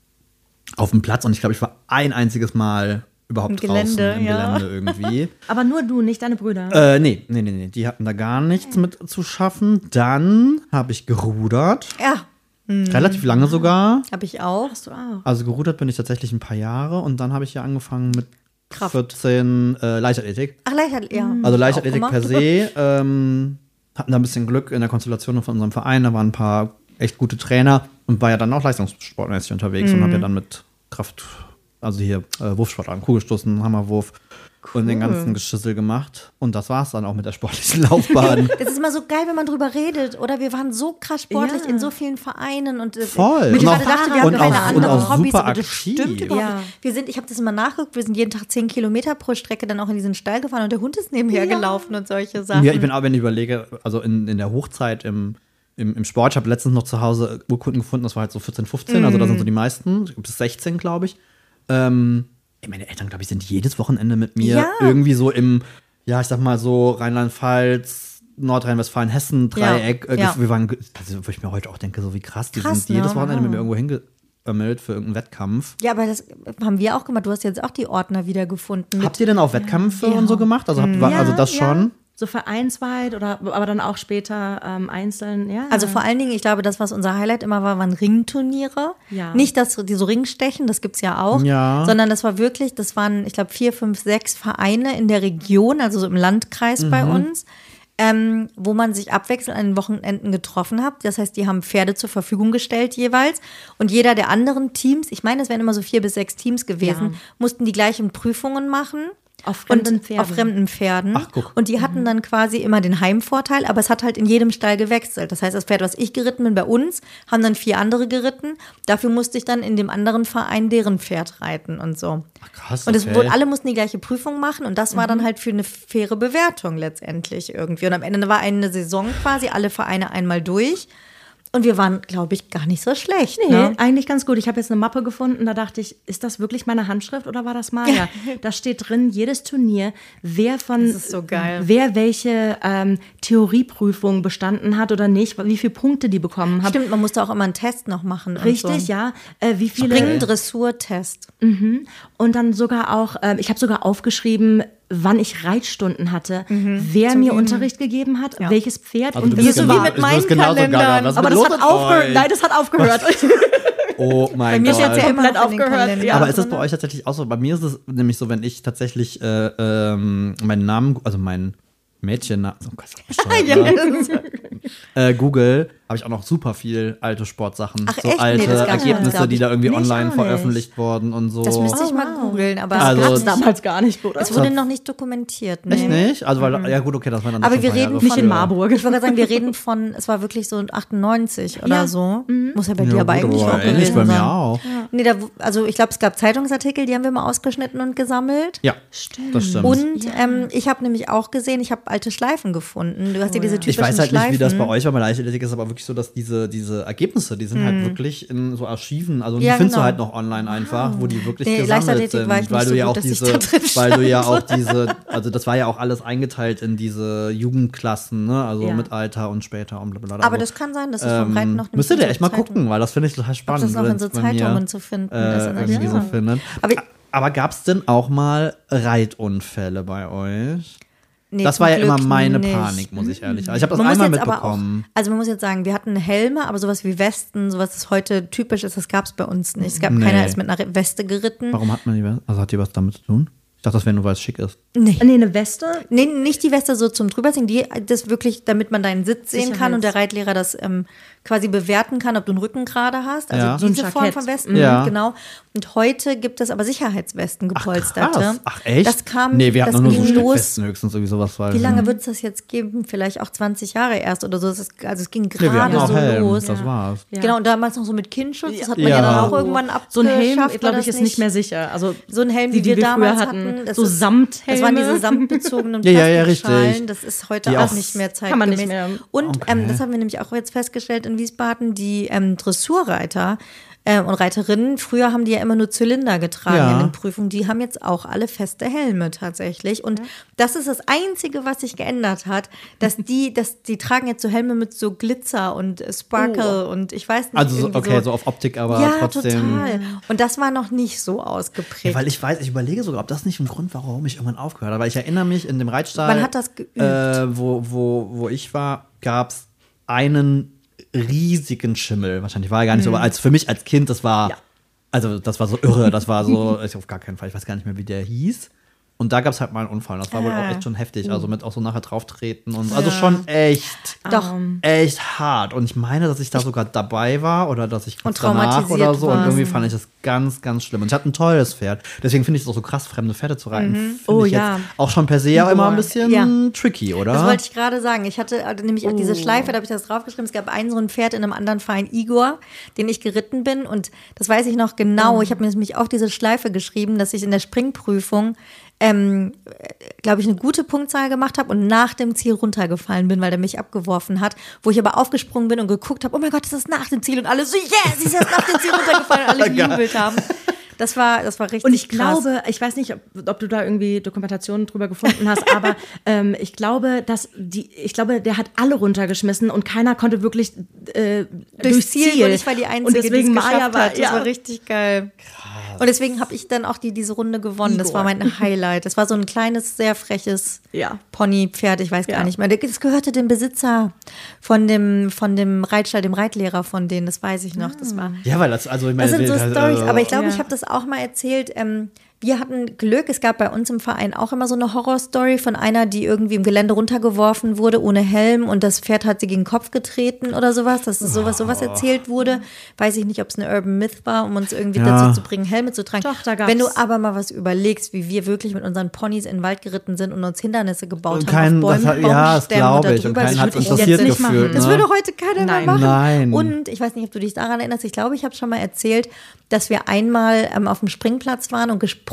auf dem Platz und ich glaube, ich war ein einziges Mal überhaupt Im Gelände, draußen im ja. Gelände irgendwie. Aber nur du, nicht deine Brüder. Nee. Die hatten da gar nichts mit zu schaffen. Dann habe ich gerudert. Ja, Relativ lange sogar. habe ich auch. Hast du auch. Also gerudert bin ich tatsächlich ein paar Jahre und dann habe ich ja angefangen mit Kraft. 14 Leichtathletik. Ach, Leichtathletik, ja. Also Auch Leichtathletik gemacht. per se. Hatten da ein bisschen Glück in der Konstellation von unserem Verein. Da waren ein paar echt gute Trainer und war ja dann auch leistungssportmäßig unterwegs und habe ja dann mit Kraft, also hier Wurfsportarten, Kugelstoßen, Hammerwurf und den ganzen Geschissel gemacht. Und das war es dann auch mit der sportlichen Laufbahn. Das ist immer so geil, wenn man drüber redet, oder? Wir waren so krass sportlich Ja. in so vielen Vereinen und Voll. Ich Und gerade auch- dachte, wir haben und keine auch- anderen und auch Hobbys, super aber das aktiv. stimmt überhaupt Ja. nicht. Wir sind, ich habe das immer nachgeguckt, wir sind jeden Tag 10 Kilometer pro Strecke dann auch in diesen Stall gefahren und der Hund ist nebenher gelaufen und solche Sachen. Ja, ich bin auch, wenn ich überlege, also in der Hochzeit im Sport, ich habe letztens noch zu Hause Urkunden gefunden, das war halt so 14, 15, also da sind so die meisten, bis 16, glaube ich. Meine Eltern, glaube ich, sind jedes Wochenende mit mir Ja. irgendwie so im, ja, ich sag mal so Rheinland-Pfalz, Nordrhein-Westfalen, Hessen, Dreieck. Ja. Wir waren, also, wo ich mir heute auch denke, so wie krass, die Krass, sind jedes ne? Wochenende mit mir irgendwo hingeömmelt für irgendeinen Wettkampf. Ja, aber das haben wir auch gemacht. Du hast jetzt auch die Ordner wiedergefunden. Habt ihr denn auch Wettkämpfe und so gemacht? Also, also das schon? So vereinsweit oder aber dann auch später einzeln, ja. Also vor allen Dingen, ich glaube, das, was unser Highlight immer war, waren Ringturniere. Ja. Nicht die so Ringstechen, das gibt's ja auch. Ja. Sondern das war wirklich, das waren, ich glaube, 4, 5, 6 Vereine in der Region, also so im Landkreis bei uns, wo man sich abwechselnd an den Wochenenden getroffen hat. Das heißt, die haben Pferde zur Verfügung gestellt jeweils. Und jeder der anderen Teams, ich meine, es wären immer so 4 bis 6 Teams gewesen, mussten die gleichen Prüfungen machen. Auf fremden Und Pferden. auf fremden Pferden. Ach, guck. Und die hatten dann quasi immer den Heimvorteil, aber es hat halt in jedem Stall gewechselt. Das heißt, das Pferd, was ich geritten bin bei uns, haben dann 4 andere geritten. Dafür musste ich dann in dem anderen Verein deren Pferd reiten und so. Ach, krass, Und es okay. wurde, alle mussten die gleiche Prüfung machen und das war dann halt für eine faire Bewertung letztendlich irgendwie. Und am Ende war eine Saison quasi, alle Vereine einmal durch. Und wir waren, glaube ich, gar nicht so schlecht. Nee, Ne? eigentlich ganz gut. Ich habe jetzt eine Mappe gefunden, da dachte ich, ist das wirklich meine Handschrift oder war das Maya? Da steht drin, jedes Turnier, wer Das ist so geil. wer welche Theorieprüfung bestanden hat oder nicht, wie viele Punkte die bekommen haben. Stimmt, man musste auch immer einen Test noch machen. und Richtig, so. ja. Wie viele. Springen-Dressur-Test. Und dann sogar auch, ich habe sogar aufgeschrieben, wann ich Reitstunden hatte, wer mir Unterricht gegeben hat, welches Pferd Also und du wie bist es so war. wie mit meinen bist genauso Kalendern. gaga. Was Aber ist das los hat mit aufgehört. euch? Nein, das hat aufgehört. Oh mein Mir ist Gott. jetzt ja immer noch komplett in den aufgehört, Kalender ja. Aber ist das drin. bei euch tatsächlich auch so? Bei mir ist es nämlich so, wenn ich tatsächlich meinen Namen, also meinen Mädchennamen, oh Gott, ist das bescheuert, ne? Google, habe ich auch noch super viel alte Sportsachen. Ach, so echt? Nee, alte das gab's bei uns, Ergebnisse, glaub die ich, da irgendwie nicht, online auch nicht. veröffentlicht wurden und so. Das müsste ich Oh, mal wow. googeln, aber Also- Das gab es es damals gar nicht, Bruder. wurde noch nicht dokumentiert. Ne? Echt nicht? Also, weil, ja gut, okay, das war dann Aber schon wir ein paar reden Jahre Nicht in früher. Marburg. Ich wollte gerade sagen, wir reden von, es war wirklich so 98 oder Ja. so. Muss ja bei Ja, dir aber gut, eigentlich aber auch ähnlich gewesen bei mir sein. auch. Nee, also ich glaube, es gab Zeitungsartikel, die haben wir mal ausgeschnitten und gesammelt. Ja, das stimmt. Und ich habe nämlich auch gesehen, ich habe alte Schleifen gefunden. Du hast ja diese typischen Ich weiß halt Schleifen. nicht, wie das bei euch war. Bei Leichtathletik ist aber wirklich so, dass diese Ergebnisse, die sind halt wirklich in so Archiven, also die Ja, findest du genau. halt noch online einfach, wo die wirklich Nee, gesammelt Leichtathletik sind. war ich weil nicht du so ja gut, auch dass ich diese, da drin weil du ja auch stand. diese, also das war ja auch alles eingeteilt in diese Jugendklassen, ne? Also Ja. Mittelalter und später und blablabla. Aber das kann sein, dass es vom Reiten noch nicht müsstet ihr in echt mal Zeitungen- gucken, weil das finde ich total Ob spannend. das noch in so wenn's bei mir, Zeitungen zu finden ist. irgendwie so findet. Aber Aber gab es denn auch mal Reitunfälle bei euch? nee, Das zum war ja immer Glück meine nicht. Panik, muss ich ehrlich sagen. Ich habe das Man muss einmal jetzt aber mitbekommen. auch, also man muss jetzt sagen, wir hatten Helme, aber sowas wie Westen, sowas, das heute typisch ist, das gab es bei uns nicht. Es gab Nee. keiner ist mit einer Weste geritten. Warum hat man die Weste? Also hat die was damit zu tun? Ich dachte, das wäre nur, weil es schick ist. Nee. Nee, eine Weste. Nee, nicht die Weste so zum Drüberziehen, das wirklich, damit man deinen Sitz sehen kann und der Reitlehrer das quasi bewerten kann, ob du einen Rücken gerade hast. Also Ja. So ein diese Form Jackett. von Westen, Ja. genau. Und heute gibt es aber Sicherheitswesten, gepolsterte. Krass. Ach, echt? Das kam, Nee, wir hatten das nur so ging los. Steckwesten höchstens irgendwie sowas. Wie lange wird es das jetzt geben? Vielleicht auch 20 Jahre erst oder so. Also es ging Nee, wir hatten gerade auch so Helm, los. das war's. Ja. Genau, und damals noch so mit Kindschutz, das hat man Ja. ja dann auch irgendwann abgeschafft. So ein Helm, weil glaube ich, das ist nicht mehr sicher. Also so ein Helm, die, wie wir früher damals hatten. hatten. Das So ist- Samthelme. Das waren diese samtbezogenen Ja, Plastikschalen. richtig. Das ist heute Die auch auch- nicht mehr zeitgemäß. kann man nicht mehr. Und Okay. das haben wir nämlich auch jetzt festgestellt in Wiesbaden, die Dressurreiter und Reiterinnen, früher haben die ja immer nur Zylinder getragen Ja. in den Prüfungen, die haben jetzt auch alle feste Helme tatsächlich. Und das ist das Einzige, was sich geändert hat, dass die tragen jetzt so Helme mit so Glitzer und Sparkle und ich weiß nicht. Also, so, irgendwie okay, so auf Optik, aber ja, trotzdem. total. Und das war noch nicht so ausgeprägt. Ja, weil ich überlege sogar, ob das nicht ein Grund war, warum ich irgendwann aufgehört habe. Weil ich erinnere mich, in dem Reitstall, Wann hat das geübt? wo ich war, gab es einen riesigen Schimmel. Wahrscheinlich war er gar nicht so, aber für mich als Kind, das war, also das war so irre, das war so, ich auf gar keinen Fall, ich weiß gar nicht mehr, wie der hieß. Und da gab es halt mal einen Unfall. Das war wohl auch echt schon heftig. Also mit auch so nachher drauftreten und also schon echt, Doch. echt hart. Und ich meine, dass ich da sogar dabei war oder dass ich kurz Und danach traumatisiert oder so. Und warst. irgendwie fand ich das ganz, ganz schlimm. Und ich hatte ein tolles Pferd. Deswegen finde ich es auch so krass, fremde Pferde zu reiten. Finde Oh, ich ja. jetzt auch schon per se ja immer ein bisschen Ja. tricky, oder? Das wollte ich gerade sagen. Ich hatte nämlich auch diese Schleife, da habe ich das draufgeschrieben. Es gab so ein Pferd in einem anderen Verein, Igor, den ich geritten bin. Und das weiß ich noch genau. Ich habe mir nämlich auf diese Schleife geschrieben, dass ich in der Springprüfung glaube ich, eine gute Punktzahl gemacht habe und nach dem Ziel runtergefallen bin, weil der mich abgeworfen hat, wo ich aber aufgesprungen bin und geguckt habe, oh mein Gott, das ist nach dem Ziel und alle so, yes, sie ist erst nach dem Ziel runtergefallen und alle gejubelt haben. Das war richtig Und ich krass. glaube, ich weiß nicht, ob du da irgendwie Dokumentationen drüber gefunden hast, aber ich glaube, der hat alle runtergeschmissen und keiner konnte wirklich durchs Ziel. Und ich war die Einzige, und deswegen die es Maya geschafft war, hat. Das war richtig geil. Und deswegen habe ich dann auch diese Runde gewonnen. Das war mein Highlight. Das war so ein kleines, sehr freches Ja. Ponypferd, ich weiß gar Ja. nicht mehr. Das gehörte dem Besitzer von dem Reitstall, dem Reitlehrer von denen, das weiß ich noch. Das war. ja, weil das, also ich meine, Das sind so Storys, aber ich glaube, Ja. ich habe das auch mal erzählt. Wir hatten Glück, es gab bei uns im Verein auch immer so eine Horrorstory von einer, die irgendwie im Gelände runtergeworfen wurde ohne Helm und das Pferd hat sie gegen den Kopf getreten oder sowas, dass es sowas erzählt wurde. Weiß ich nicht, ob es eine Urban Myth war, um uns irgendwie dazu zu bringen, Helme zu tragen. Doch, da gab's. Wenn du aber mal was überlegst, wie wir wirklich mit unseren Ponys in den Wald geritten sind und uns Hindernisse gebaut haben auf Bäumen, ja, das Baumstämmen und glaube ich. Und darüber, keinen das hat es würde ich interessiert jetzt nicht gefühlt. Das ne? würde heute keiner mehr Nein. machen. Nein. Und ich weiß nicht, ob du dich daran erinnerst, ich glaube, ich habe schon mal erzählt, dass wir einmal auf dem Springplatz waren und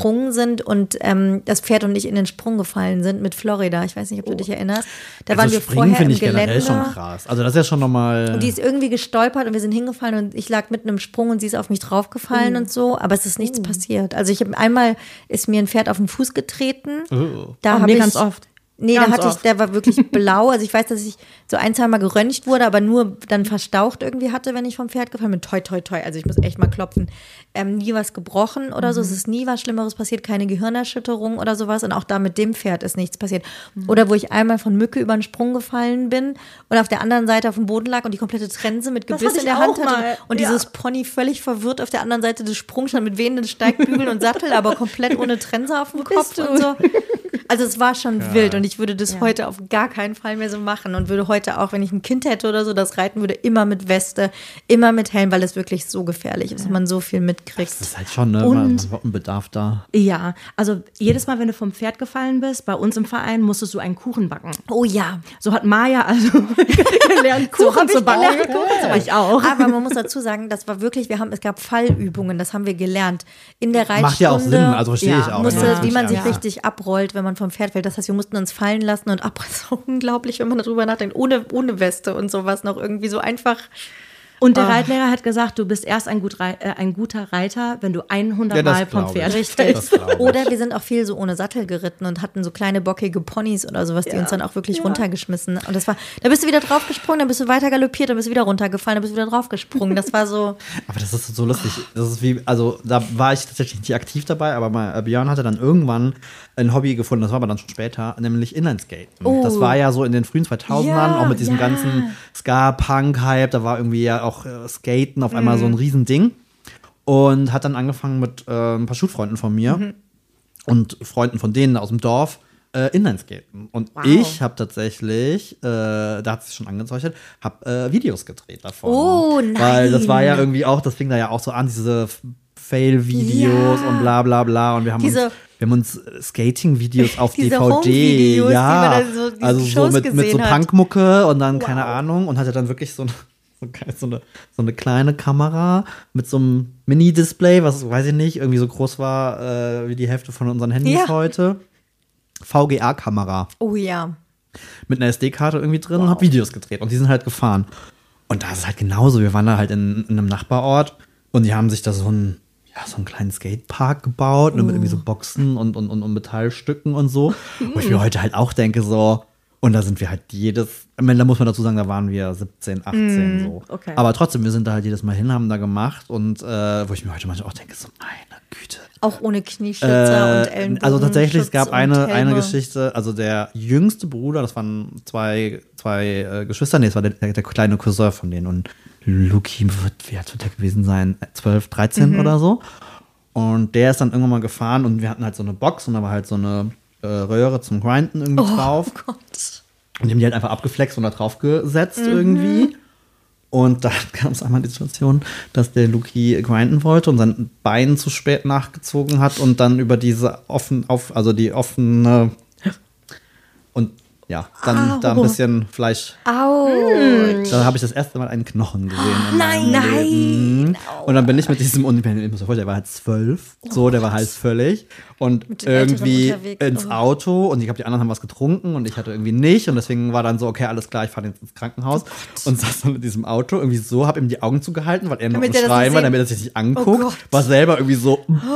gesprungen sind und das Pferd und ich in den Sprung gefallen sind mit Florida. Ich weiß nicht, ob du dich erinnerst. Da waren wir Springen vorher finde im ich generell Gelände. schon krass. Also das ist ja schon nochmal. Und die ist irgendwie gestolpert und wir sind hingefallen und ich lag mitten im Sprung und sie ist auf mich draufgefallen und so, aber es ist nichts passiert. Also einmal ist mir ein Pferd auf den Fuß getreten. Da habe mir ich ganz oft. Nee, Ganz der war wirklich blau. Also ich weiß, dass ich so 1-2 Mal geröntgt wurde, aber nur dann verstaucht irgendwie hatte, wenn ich vom Pferd gefallen bin. Toi, toi, toi. Also ich muss echt mal klopfen. Nie was gebrochen oder so. Es ist nie was Schlimmeres passiert. Keine Gehirnerschütterung oder sowas. Und auch da mit dem Pferd ist nichts passiert. Oder wo ich einmal von Mücke über einen Sprung gefallen bin und auf der anderen Seite auf dem Boden lag und die komplette Trense mit Das Gebiss hatte in der ich Hand auch hatte. mal. Und dieses Pony völlig verwirrt auf der anderen Seite des Sprungs stand mit wehenden Steigbügeln und Sattel, aber komplett ohne Trense auf dem Kopf und so. Also es war schon wild und ich würde das heute auf gar keinen Fall mehr so machen und würde heute auch, wenn ich ein Kind hätte oder so, das reiten würde, immer mit Weste, immer mit Helm, weil es wirklich so gefährlich ist und man so viel mitkriegt. Das ist halt schon, ne? Und- Ein Bedarf da. Ja, also jedes Mal, wenn du vom Pferd gefallen bist, bei uns im Verein musstest du einen Kuchen backen. Oh ja. So hat Maja also gelernt, Kuchen zu backen. Ich auch. Aber man muss dazu sagen, das war wirklich, es gab Fallübungen, das haben wir gelernt. In der Reitstunde Macht ja auch Sinn, also verstehe ich auch. musste, Ja. wie man sich Ja. richtig abrollt, wenn man vom Pferd fällt. Das heißt, wir mussten uns fallen lassen und abrollen. Das ist unglaublich, wenn man darüber nachdenkt. Ohne Weste und sowas noch irgendwie so einfach. Und der Reitlehrer hat gesagt, du bist erst ein guter Reiter, wenn du 100 Ja, das Mal vom glaub ich. Pferd Richtig. Das glaub ich. Oder wir sind auch viel so ohne Sattel geritten und hatten so kleine bockige Ponys oder sowas, die uns dann auch wirklich runtergeschmissen. Und das war, da bist du wieder draufgesprungen, dann bist du weiter galoppiert, dann bist du wieder runtergefallen, dann bist du wieder draufgesprungen. Das war so. Aber das ist so lustig. Das ist wie, also da war ich tatsächlich nicht aktiv dabei, aber Björn hatte dann irgendwann ein Hobby gefunden, das war aber dann schon später, nämlich Inlineskaten. Oh. Das war ja so in den frühen 2000ern, Ja, auch mit diesem ganzen Ska-Punk-Hype, da war irgendwie ja auch Skaten auf einmal so ein Riesending. Und hat dann angefangen mit ein paar Schulfreunden von mir und Freunden von denen aus dem Dorf Inlineskaten. Und ich habe tatsächlich, da hat es sich schon angezeichnet, habe Videos gedreht davon. Oh, nein. Weil das war ja irgendwie auch, das fing da ja auch so an, diese Fail-Videos Ja. und bla bla bla. Und wir haben uns Skating-Videos auf Diese DVD, Home-Videos, die ja, man dann so diese also so Shows mit so gesehen hat. Punkmucke und dann keine Ahnung und hatte dann wirklich so eine kleine Kamera mit so einem Mini-Display, was weiß ich nicht, irgendwie so groß war wie die Hälfte von unseren Handys Ja. heute. VGA-Kamera Oh ja. mit einer SD-Karte irgendwie drin und hab Videos gedreht und die sind halt gefahren. Und da ist es halt genauso. Wir waren da halt in einem Nachbarort und die haben sich da so einen kleinen Skatepark gebaut mit irgendwie so Boxen und Metallstücken und so. Wo ich mir heute halt auch denke, so, und da sind wir halt da muss man dazu sagen, da waren wir 17, 18 so. okay. Aber trotzdem, wir sind da halt jedes Mal hin, haben da gemacht und wo ich mir heute manchmal auch denke, so, meine Güte. Auch ohne Knieschützer und Ellenbogen. Also tatsächlich, es gab und eine Helme. Geschichte, also der jüngste Bruder, das waren zwei Geschwister, nee, es war der kleine Cousin von denen und Luki wie alt wird der gewesen sein? 12, 13 oder so. Und der ist dann irgendwann mal gefahren und wir hatten halt so eine Box und da war halt so eine Röhre zum Grinden irgendwie drauf. Oh Gott. Und die haben die halt einfach abgeflext und da drauf gesetzt irgendwie. Und dann kam es einmal die Situation, dass der Luki grinden wollte und sein Bein zu spät nachgezogen hat und dann über diese die offene und ja, dann da ein bisschen Fleisch. Da habe ich das erste Mal einen Knochen gesehen. in meinem Leben. Und dann bin ich mit diesem, und ich muss mir vorstellen, der war halt 12. So, der war halt völlig. Und Mit den Älteren irgendwie unterwegs. ins Auto und ich glaube, die anderen haben was getrunken und ich hatte irgendwie nicht. Und deswegen war dann so, okay, alles klar, ich fahre jetzt ins Krankenhaus. Und saß dann mit diesem Auto irgendwie so, habe ihm die Augen zugehalten, weil er nur am Damit er das Schreien nicht war, sehen- damit er sich nicht Oh anguckt. Gott. War selber irgendwie so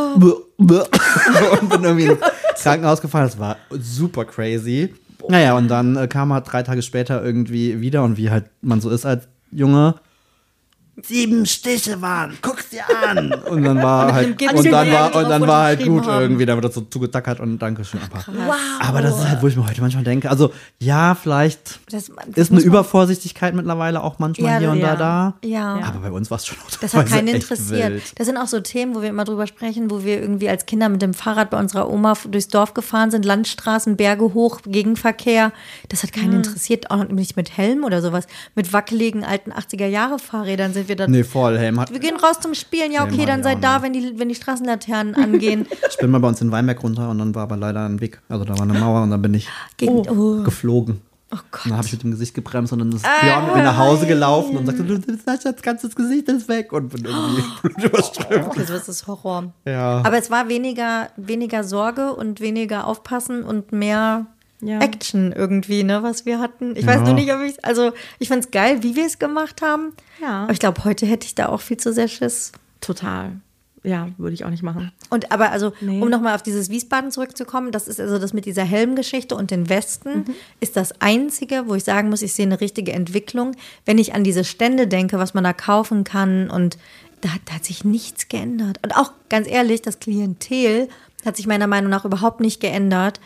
und bin irgendwie ins Krankenhaus gefahren. Das war super crazy. Naja, und dann kam er 3 Tage später irgendwie wieder und wie halt man so ist als Junge. 7 Stiche waren, guck's dir an. Und dann war halt, Gips und dann drauf, war wo halt die geschrieben gut haben. irgendwie, da wird das so zugetackert und Dankeschön. Aber das ist halt, wo ich mir heute manchmal denke, also ja, vielleicht Das ist muss eine man- Übervorsichtigkeit mittlerweile auch manchmal Ja, hier und ja. da. Ja. Aber bei uns war es schon Das hat keinen echt interessiert. wild. Das sind auch so Themen, wo wir immer drüber sprechen, wo wir irgendwie als Kinder mit dem Fahrrad bei unserer Oma durchs Dorf gefahren sind, Landstraßen, Berge hoch, Gegenverkehr. Das hat keinen interessiert, auch nicht mit Helm oder sowas. Mit wackeligen alten 80er-Jahre-Fahrrädern sind wir dann. Nee, voll, Helm hat. Wir gehen raus zum Spielen. Ja, okay, Helm dann hab ich seid auch da, wenn die Straßenlaternen angehen. Ich bin mal bei uns in Weinberg runter und dann war aber leider ein Weg. Also da war eine Mauer und dann bin ich Gegen, oh. geflogen. Oh Und Gott. dann habe ich mit dem Gesicht gebremst und dann ist Björn mit mir nach Hause gelaufen und sagte, das ganze Gesicht ist weg und bin irgendwie Blut überströmt. Okay, so ist es Horror. Ja. Aber es war weniger Sorge und weniger Aufpassen und mehr Action irgendwie, ne, was wir hatten. Ich weiß nur nicht, ob ich fand es geil, wie wir es gemacht haben. Ja. Aber ich glaube, heute hätte ich da auch viel zu sehr Schiss. Total. Ja, würde ich auch nicht machen. Und aber Nee. um nochmal auf dieses Wiesbaden zurückzukommen, das ist also das mit dieser Helmgeschichte und den Westen ist das Einzige, wo ich sagen muss, ich sehe eine richtige Entwicklung, wenn ich an diese Stände denke, was man da kaufen kann und da hat sich nichts geändert. Und auch ganz ehrlich, das Klientel hat sich meiner Meinung nach überhaupt nicht geändert.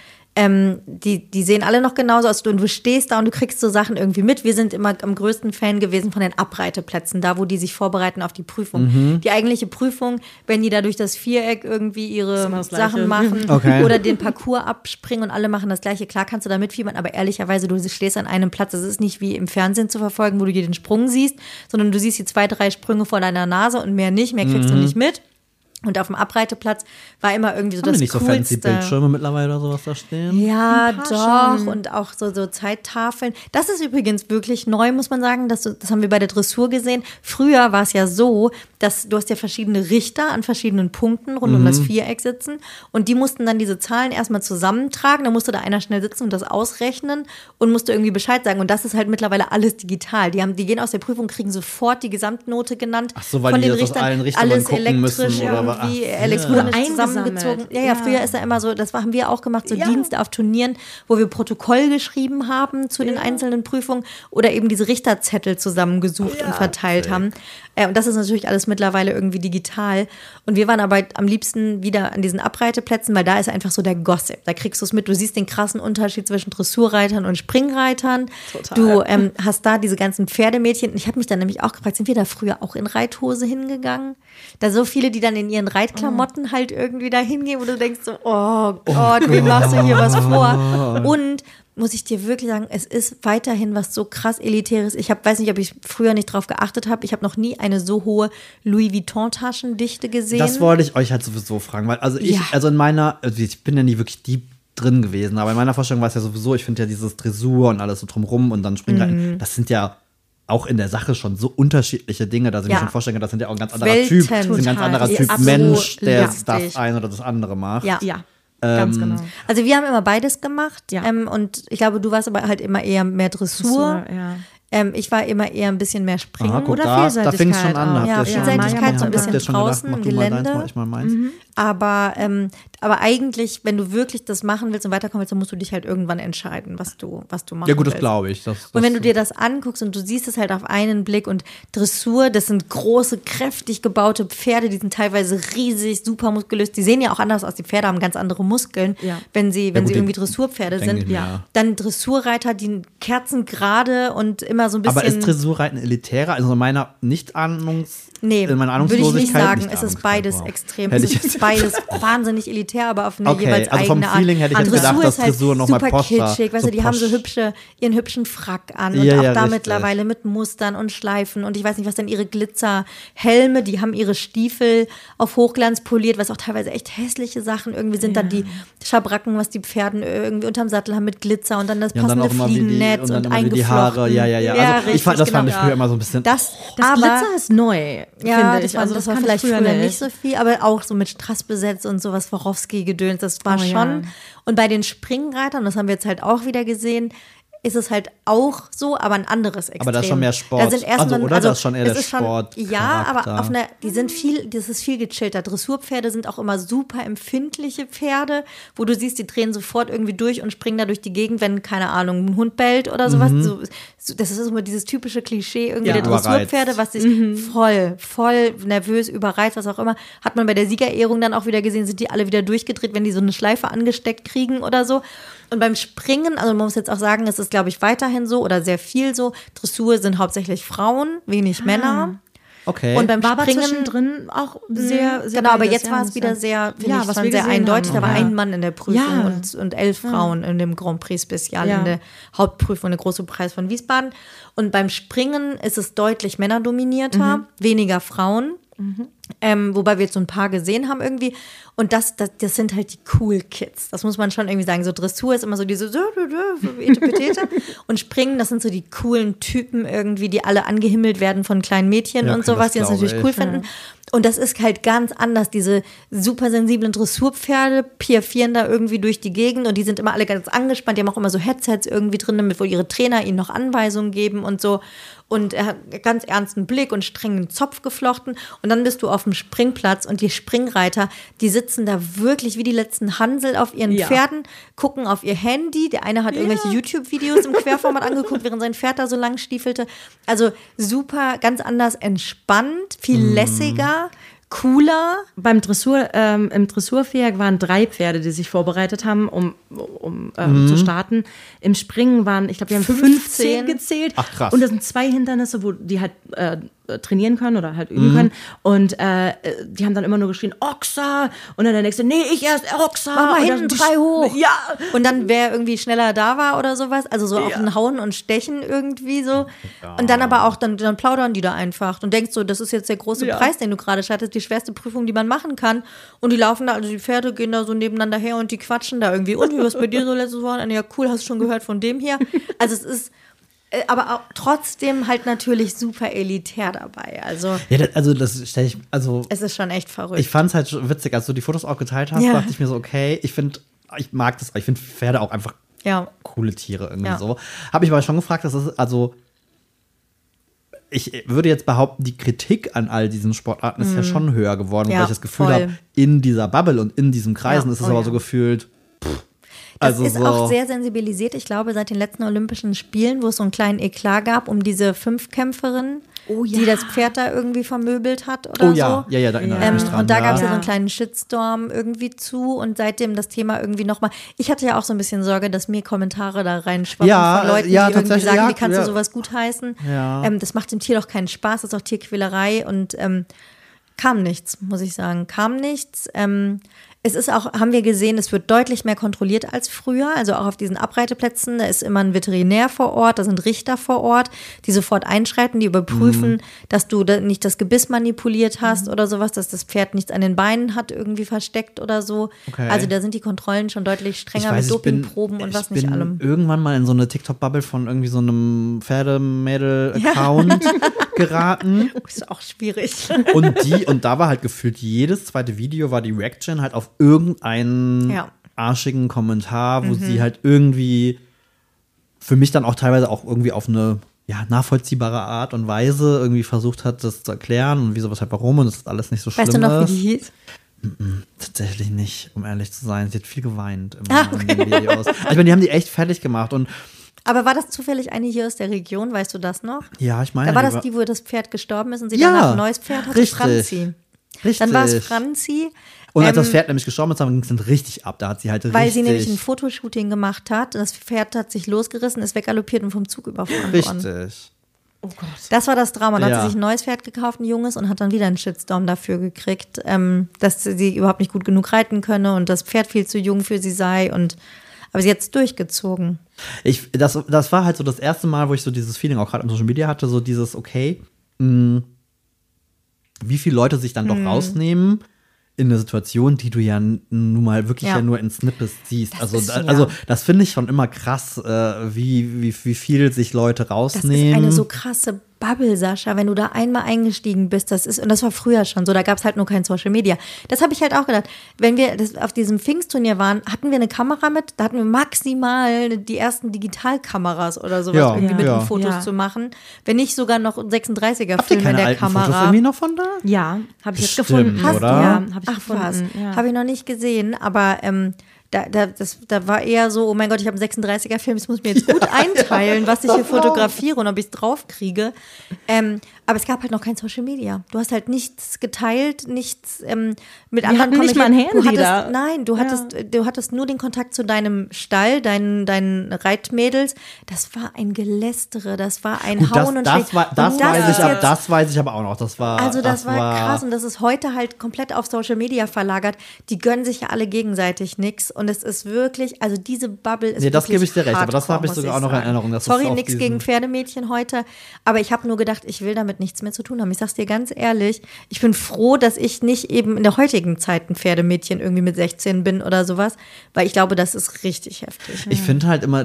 Die sehen alle noch genauso aus. Du stehst da und du kriegst so Sachen irgendwie mit. Wir sind immer am größten Fan gewesen von den Abreiteplätzen, da wo die sich vorbereiten auf die Prüfung. Die eigentliche Prüfung, wenn die da durch das Viereck irgendwie ihre Sachen machen oder den Parcours abspringen und alle machen das Gleiche. Klar kannst du da mitfiebern, aber ehrlicherweise, du stehst an einem Platz. Das ist nicht wie im Fernsehen zu verfolgen, wo du dir den Sprung siehst, sondern du siehst die 2, 3 Sprünge vor deiner Nase und mehr nicht. Mehr kriegst du nicht mit. Und auf dem Abreiteplatz war immer irgendwie so Haben das wir nicht so Coolste. fancy Bildschirme mittlerweile oder sowas da stehen? Ja, doch. schon. Und auch so Zeittafeln. Das ist übrigens wirklich neu, muss man sagen. Das haben wir bei der Dressur gesehen. Früher war es ja so, dass du hast ja verschiedene Richter an verschiedenen Punkten rund um das Viereck sitzen. Und die mussten dann diese Zahlen erstmal zusammentragen. Da musste da einer schnell sitzen und das ausrechnen und musste irgendwie Bescheid sagen. Und das ist halt mittlerweile alles digital. Die gehen aus der Prüfung, kriegen sofort die Gesamtnote genannt. Ach so, weil von die den das aus Richtern. allen Richtungen Alles gucken elektrisch müssen oder was? irgendwie, Ach, elektronisch ja. zusammengezogen. Ja, Ja. früher ist da immer so, das haben wir auch gemacht, so Dienste auf Turnieren, wo wir Protokoll geschrieben haben zu den einzelnen Prüfungen oder eben diese Richterzettel zusammengesucht und verteilt haben. Und das ist natürlich alles mittlerweile irgendwie digital. Und wir waren aber am liebsten wieder an diesen Abreiteplätzen, weil da ist einfach so der Gossip. Da kriegst du es mit. Du siehst den krassen Unterschied zwischen Dressurreitern und Springreitern. Total. Du hast da diese ganzen Pferdemädchen. Ich habe mich dann nämlich auch gefragt, sind wir da früher auch in Reithose hingegangen? Da so viele, die dann in ihren Reitklamotten halt irgendwie da hingehen, wo du denkst so, oh Gott, wem machst du hier was vor? Und muss ich dir wirklich sagen, es ist weiterhin was so krass Elitäres. Ich weiß nicht, ob ich früher nicht drauf geachtet habe. Ich habe noch nie eine so hohe Louis Vuitton-Taschendichte gesehen. Das wollte ich euch halt sowieso fragen, weil ich bin ja nie wirklich deep drin gewesen, aber in meiner Vorstellung war es ja sowieso, ich finde ja dieses Dressur und alles so drumrum und dann Springreiten, das sind ja auch in der Sache schon so unterschiedliche Dinge, dass ich mir schon vorstellen kann, das sind ja auch ein ganz anderer Welten. Typ, ein ganz anderer Total. Typ Absolut Mensch, der lustig. das eine oder das andere macht. Ja. Ganz genau. Also wir haben immer beides gemacht. Ja. Und ich glaube, du warst aber halt immer eher mehr Dressur. Ja. Ich war immer eher ein bisschen mehr Springen. Aha, guck, Oder da Vielseitigkeit fing es schon an. auch. Habt ihr Ja, schon- Vielseitigkeit so ein habt ihr bisschen schon draußen gedacht, im mach du mal deins, Gelände. mach ich mal meins. Aber eigentlich, wenn du wirklich das machen willst und weiterkommen willst, dann musst du dich halt irgendwann entscheiden, was du machen Ja gut, das willst. glaube ich. Und wenn du dir das anguckst und du siehst es halt auf einen Blick und Dressur, das sind große, kräftig gebaute Pferde, die sind teilweise riesig, super muskulös. Die sehen ja auch anders aus. Die Pferde haben ganz andere Muskeln, Ja. wenn sie gut, irgendwie Dressurpferde denke ich sind. mir, ja. Dann Dressurreiter, die kerzengerade und immer so ein bisschen. Aber ist Dressurreiten elitärer? Also in meiner in meiner würde ich Ahnungslosigkeit nicht sagen. nicht Es ist Ahnungslosigkeit, beides wow. extrem. Hätte Es ich ist jetzt- beides wahnsinnig elitär, aber auf eine Okay, jeweils also vom eigene Art. Feeling hätte ich jetzt Dressur gedacht, dass ist halt Dressur noch mal super poscher, kitschig, weißt so du, die haben so posch. ihren hübschen Frack an Ja, und auch ja, da richtig. mittlerweile mit Mustern und Schleifen und ich weiß nicht, was denn ihre Glitzerhelme, die haben ihre Stiefel auf Hochglanz poliert, was auch teilweise echt hässliche Sachen irgendwie sind, dann die Schabracken, was die Pferden irgendwie unterm Sattel haben mit Glitzer und dann das Ja, und dann passende auch immer Fliegennetz und dann und immer wie die eingeflochten. Haare. Ja. Also richtig, das fand ich genau. früher immer so ein bisschen. Das Das aber, Glitzer ist neu, ja, finde das ich. war, Also das war kannte vielleicht ich früher nicht so viel, aber auch so mit Strassbesetz und sowas, Swarovski-Gedöns, das war Oh, schon. ja. Und bei den Springreitern, das haben wir jetzt halt auch wieder gesehen, ist es halt auch so, aber ein anderes Extrem. Aber da ist schon mehr Sport. Da sind erstmal, Also, oder? Das ist schon eher es der ist schon, Sportcharakter. ja, aber das ist viel gechillter. Dressurpferde sind auch immer super empfindliche Pferde, wo du siehst, die drehen sofort irgendwie durch und springen da durch die Gegend, wenn, keine Ahnung, ein Hund bellt oder sowas. Das ist immer dieses typische Klischee irgendwie der Überreizt. Dressurpferde, was sich voll nervös überreizt, was auch immer. Hat man bei der Siegerehrung dann auch wieder gesehen, sind die alle wieder durchgedreht, wenn die so eine Schleife angesteckt kriegen oder so. Und beim Springen, also man muss jetzt auch sagen, es ist, glaube ich, weiterhin so oder sehr viel so. Dressur sind hauptsächlich Frauen, wenig Männer. Okay. Und beim War aber Springen zwischendrin auch sehr genau, aber beides, jetzt ja, war muss es wieder ich sagen. sehr, finde Ja, ich, was schon wir sehr gesehen eindeutig. haben. Da war Ja. ein Mann in der Prüfung Ja. und 11 Frauen in dem Grand Prix Spezial, Ja. in der Hauptprüfung, der große Preis von Wiesbaden. Und beim Springen ist es deutlich männerdominierter, weniger Frauen. Wobei wir jetzt so ein paar gesehen haben irgendwie. Und das sind halt die cool Kids. Das muss man schon irgendwie sagen. So Dressur ist immer so diese Etepetete. Und Springen, das sind so die coolen Typen irgendwie, die alle angehimmelt werden von kleinen Mädchen und sowas, die das natürlich cool finden. Und das ist halt ganz anders. Diese super sensiblen Dressurpferde piaffieren da irgendwie durch die Gegend und die sind immer alle ganz angespannt. Die haben auch immer so Headsets irgendwie drin, damit wo ihre Trainer ihnen noch Anweisungen geben und so. Und er hat einen ganz ernsten Blick und strengen Zopf geflochten. Und dann bist du auf dem Springplatz und die Springreiter, die sitzen da wirklich wie die letzten Hansel auf ihren Pferden, gucken auf ihr Handy. Der eine hat irgendwelche YouTube-Videos im Querformat angeguckt, während sein Pferd da so lang stiefelte. Also super, ganz anders entspannt, viel lässiger, cooler. Im Dressurviereck waren 3 Pferde, die sich vorbereitet haben, um zu starten. Im Springen waren, ich glaube, wir haben 15 gezählt. Ach, krass. Und das sind 2 Hindernisse, wo die halt trainieren können oder halt üben können. Und die haben dann immer nur geschrien, Ochser. Und dann der nächste, nee, ich erst Ochser. Mach mal und hinten 3 hoch. Ja. Und dann, wer irgendwie schneller da war oder sowas, also so auch ein Hauen und Stechen irgendwie so. Ja. Und dann aber auch, dann plaudern die da einfach. Und denkst so, das ist jetzt der große Preis, den du gerade hattest, die schwerste Prüfung, die man machen kann. Und die laufen da, also die Pferde gehen da so nebeneinander her und die quatschen da irgendwie. Und wie war es bei dir so letztes Wochenende? Ja, cool, hast du schon gehört von dem hier? Also es ist aber auch trotzdem halt natürlich super elitär dabei. Also, das stelle ich, es ist schon echt verrückt. Ich fand es halt witzig, als du die Fotos auch geteilt hast, dachte ich mir so, okay, ich mag das, ich finde Pferde auch einfach coole Tiere irgendwie so. Habe ich aber schon gefragt, ich würde jetzt behaupten, die Kritik an all diesen Sportarten ist ja schon höher geworden, weil ich das Gefühl habe, in dieser Bubble und in diesen Kreisen ist es aber so gefühlt, Das ist auch sehr sensibilisiert, ich glaube, seit den letzten Olympischen Spielen, wo es so einen kleinen Eklat gab um diese 5-Kämpferin, die das Pferd da irgendwie vermöbelt hat oder so. Ja, da erinnere ich mich dran. Und da gab es ja so einen kleinen Shitstorm irgendwie zu und seitdem das Thema irgendwie nochmal. Ich hatte ja auch so ein bisschen Sorge, dass mir Kommentare da reinschwappen von Leuten, die irgendwie sagen, wie kannst du sowas gutheißen? Ja. Das macht dem Tier doch keinen Spaß, das ist auch Tierquälerei und kam nichts, muss ich sagen. Kam nichts. Es ist auch, haben wir gesehen, es wird deutlich mehr kontrolliert als früher. Also auch auf diesen Abreiteplätzen, da ist immer ein Veterinär vor Ort, da sind Richter vor Ort, die sofort einschreiten, die überprüfen, dass du nicht das Gebiss manipuliert hast oder sowas, dass das Pferd nichts an den Beinen hat, irgendwie versteckt oder so. Okay. Also da sind die Kontrollen schon deutlich strenger mit Dopingproben und was nicht allem. Ich bin irgendwann mal in so eine TikTok-Bubble von irgendwie so einem Pferdemädel-Account geraten. Ist auch schwierig. Und da war halt gefühlt jedes zweite Video war die Reaction halt auf irgendeinen arschigen Kommentar, wo sie halt irgendwie für mich dann auch teilweise auch irgendwie auf eine nachvollziehbare Art und Weise irgendwie versucht hat, das zu erklären und wieso, weshalb, warum und das ist alles nicht so schlimm. Weißt du noch, wie die hieß? Tatsächlich nicht, um ehrlich zu sein. Sie hat viel geweint in den Videos. Also ich meine, die haben die echt fertig gemacht und aber war das zufällig eine hier aus der Region, weißt du das noch? Ja, ich meine. Da war das die, wo das Pferd gestorben ist und sie danach ein neues Pferd hatte, Franzi. Richtig. Dann war es Franzi. Und als das Pferd nämlich gestorben ist, ging es dann richtig ab. Da hat sie halt weil sie nämlich ein Fotoshooting gemacht hat. Das Pferd hat sich losgerissen, ist weggaloppiert und vom Zug überfahren worden. Richtig. Oh Gott. Das war das Drama. Dann hat sie sich ein neues Pferd gekauft, ein junges, und hat dann wieder einen Shitstorm dafür gekriegt, dass sie überhaupt nicht gut genug reiten könne und das Pferd viel zu jung für sie sei. Aber sie hat es durchgezogen. Das war halt so das erste Mal, wo ich so dieses Feeling auch gerade im Social Media hatte, so dieses, okay, wie viele Leute sich dann doch rausnehmen in eine Situation, die du ja nun mal wirklich nur in Snippets siehst. Also das finde ich schon immer krass, wie viel sich Leute rausnehmen. Das ist eine so krasse Bubble, Sascha, wenn du da einmal eingestiegen bist, und das war früher schon so, da gab es halt nur kein Social Media. Das habe ich halt auch gedacht. Wenn wir auf diesem Pfingstturnier waren, hatten wir eine Kamera mit, da hatten wir maximal die ersten Digitalkameras oder sowas irgendwie mit, um Fotos zu machen. Wenn nicht sogar noch 36er Filme in der Kamera. Fotos irgendwie noch von da? Ja, habe ich jetzt gefunden. Hast oder? du? Ja, habe ich Ach, gefunden. was? Habe ich noch nicht gesehen, aber da war eher so, oh mein Gott, ich habe einen 36er-Film, ich muss mir jetzt gut einteilen, was ich hier fotografiere und ob ich es draufkriege. Aber es gab halt noch kein Social Media. Du hast halt nichts geteilt, nichts mit anderen. Nicht mal ein Handy da. Nein, du hattest nur den Kontakt zu deinem Stall, deinen Reitmädels. Das war ein Gelästere, das war ein Hauen und Stechen. Das weiß ich aber auch noch. Das war krass und das ist heute halt komplett auf Social Media verlagert. Die gönnen sich ja alle gegenseitig nichts und es ist wirklich, also diese Bubble ist das wirklich gebe ich dir recht, aber das hardcore, habe ich sogar auch noch in Erinnerung. Sorry, nichts gegen Pferdemädchen heute, aber ich habe nur gedacht, ich will damit Pferd nichts mehr zu tun haben. Ich sag's dir ganz ehrlich, ich bin froh, dass ich nicht eben in der heutigen Zeit ein Pferdemädchen irgendwie mit 16 bin oder sowas, weil ich glaube, das ist richtig heftig. Ich finde halt immer,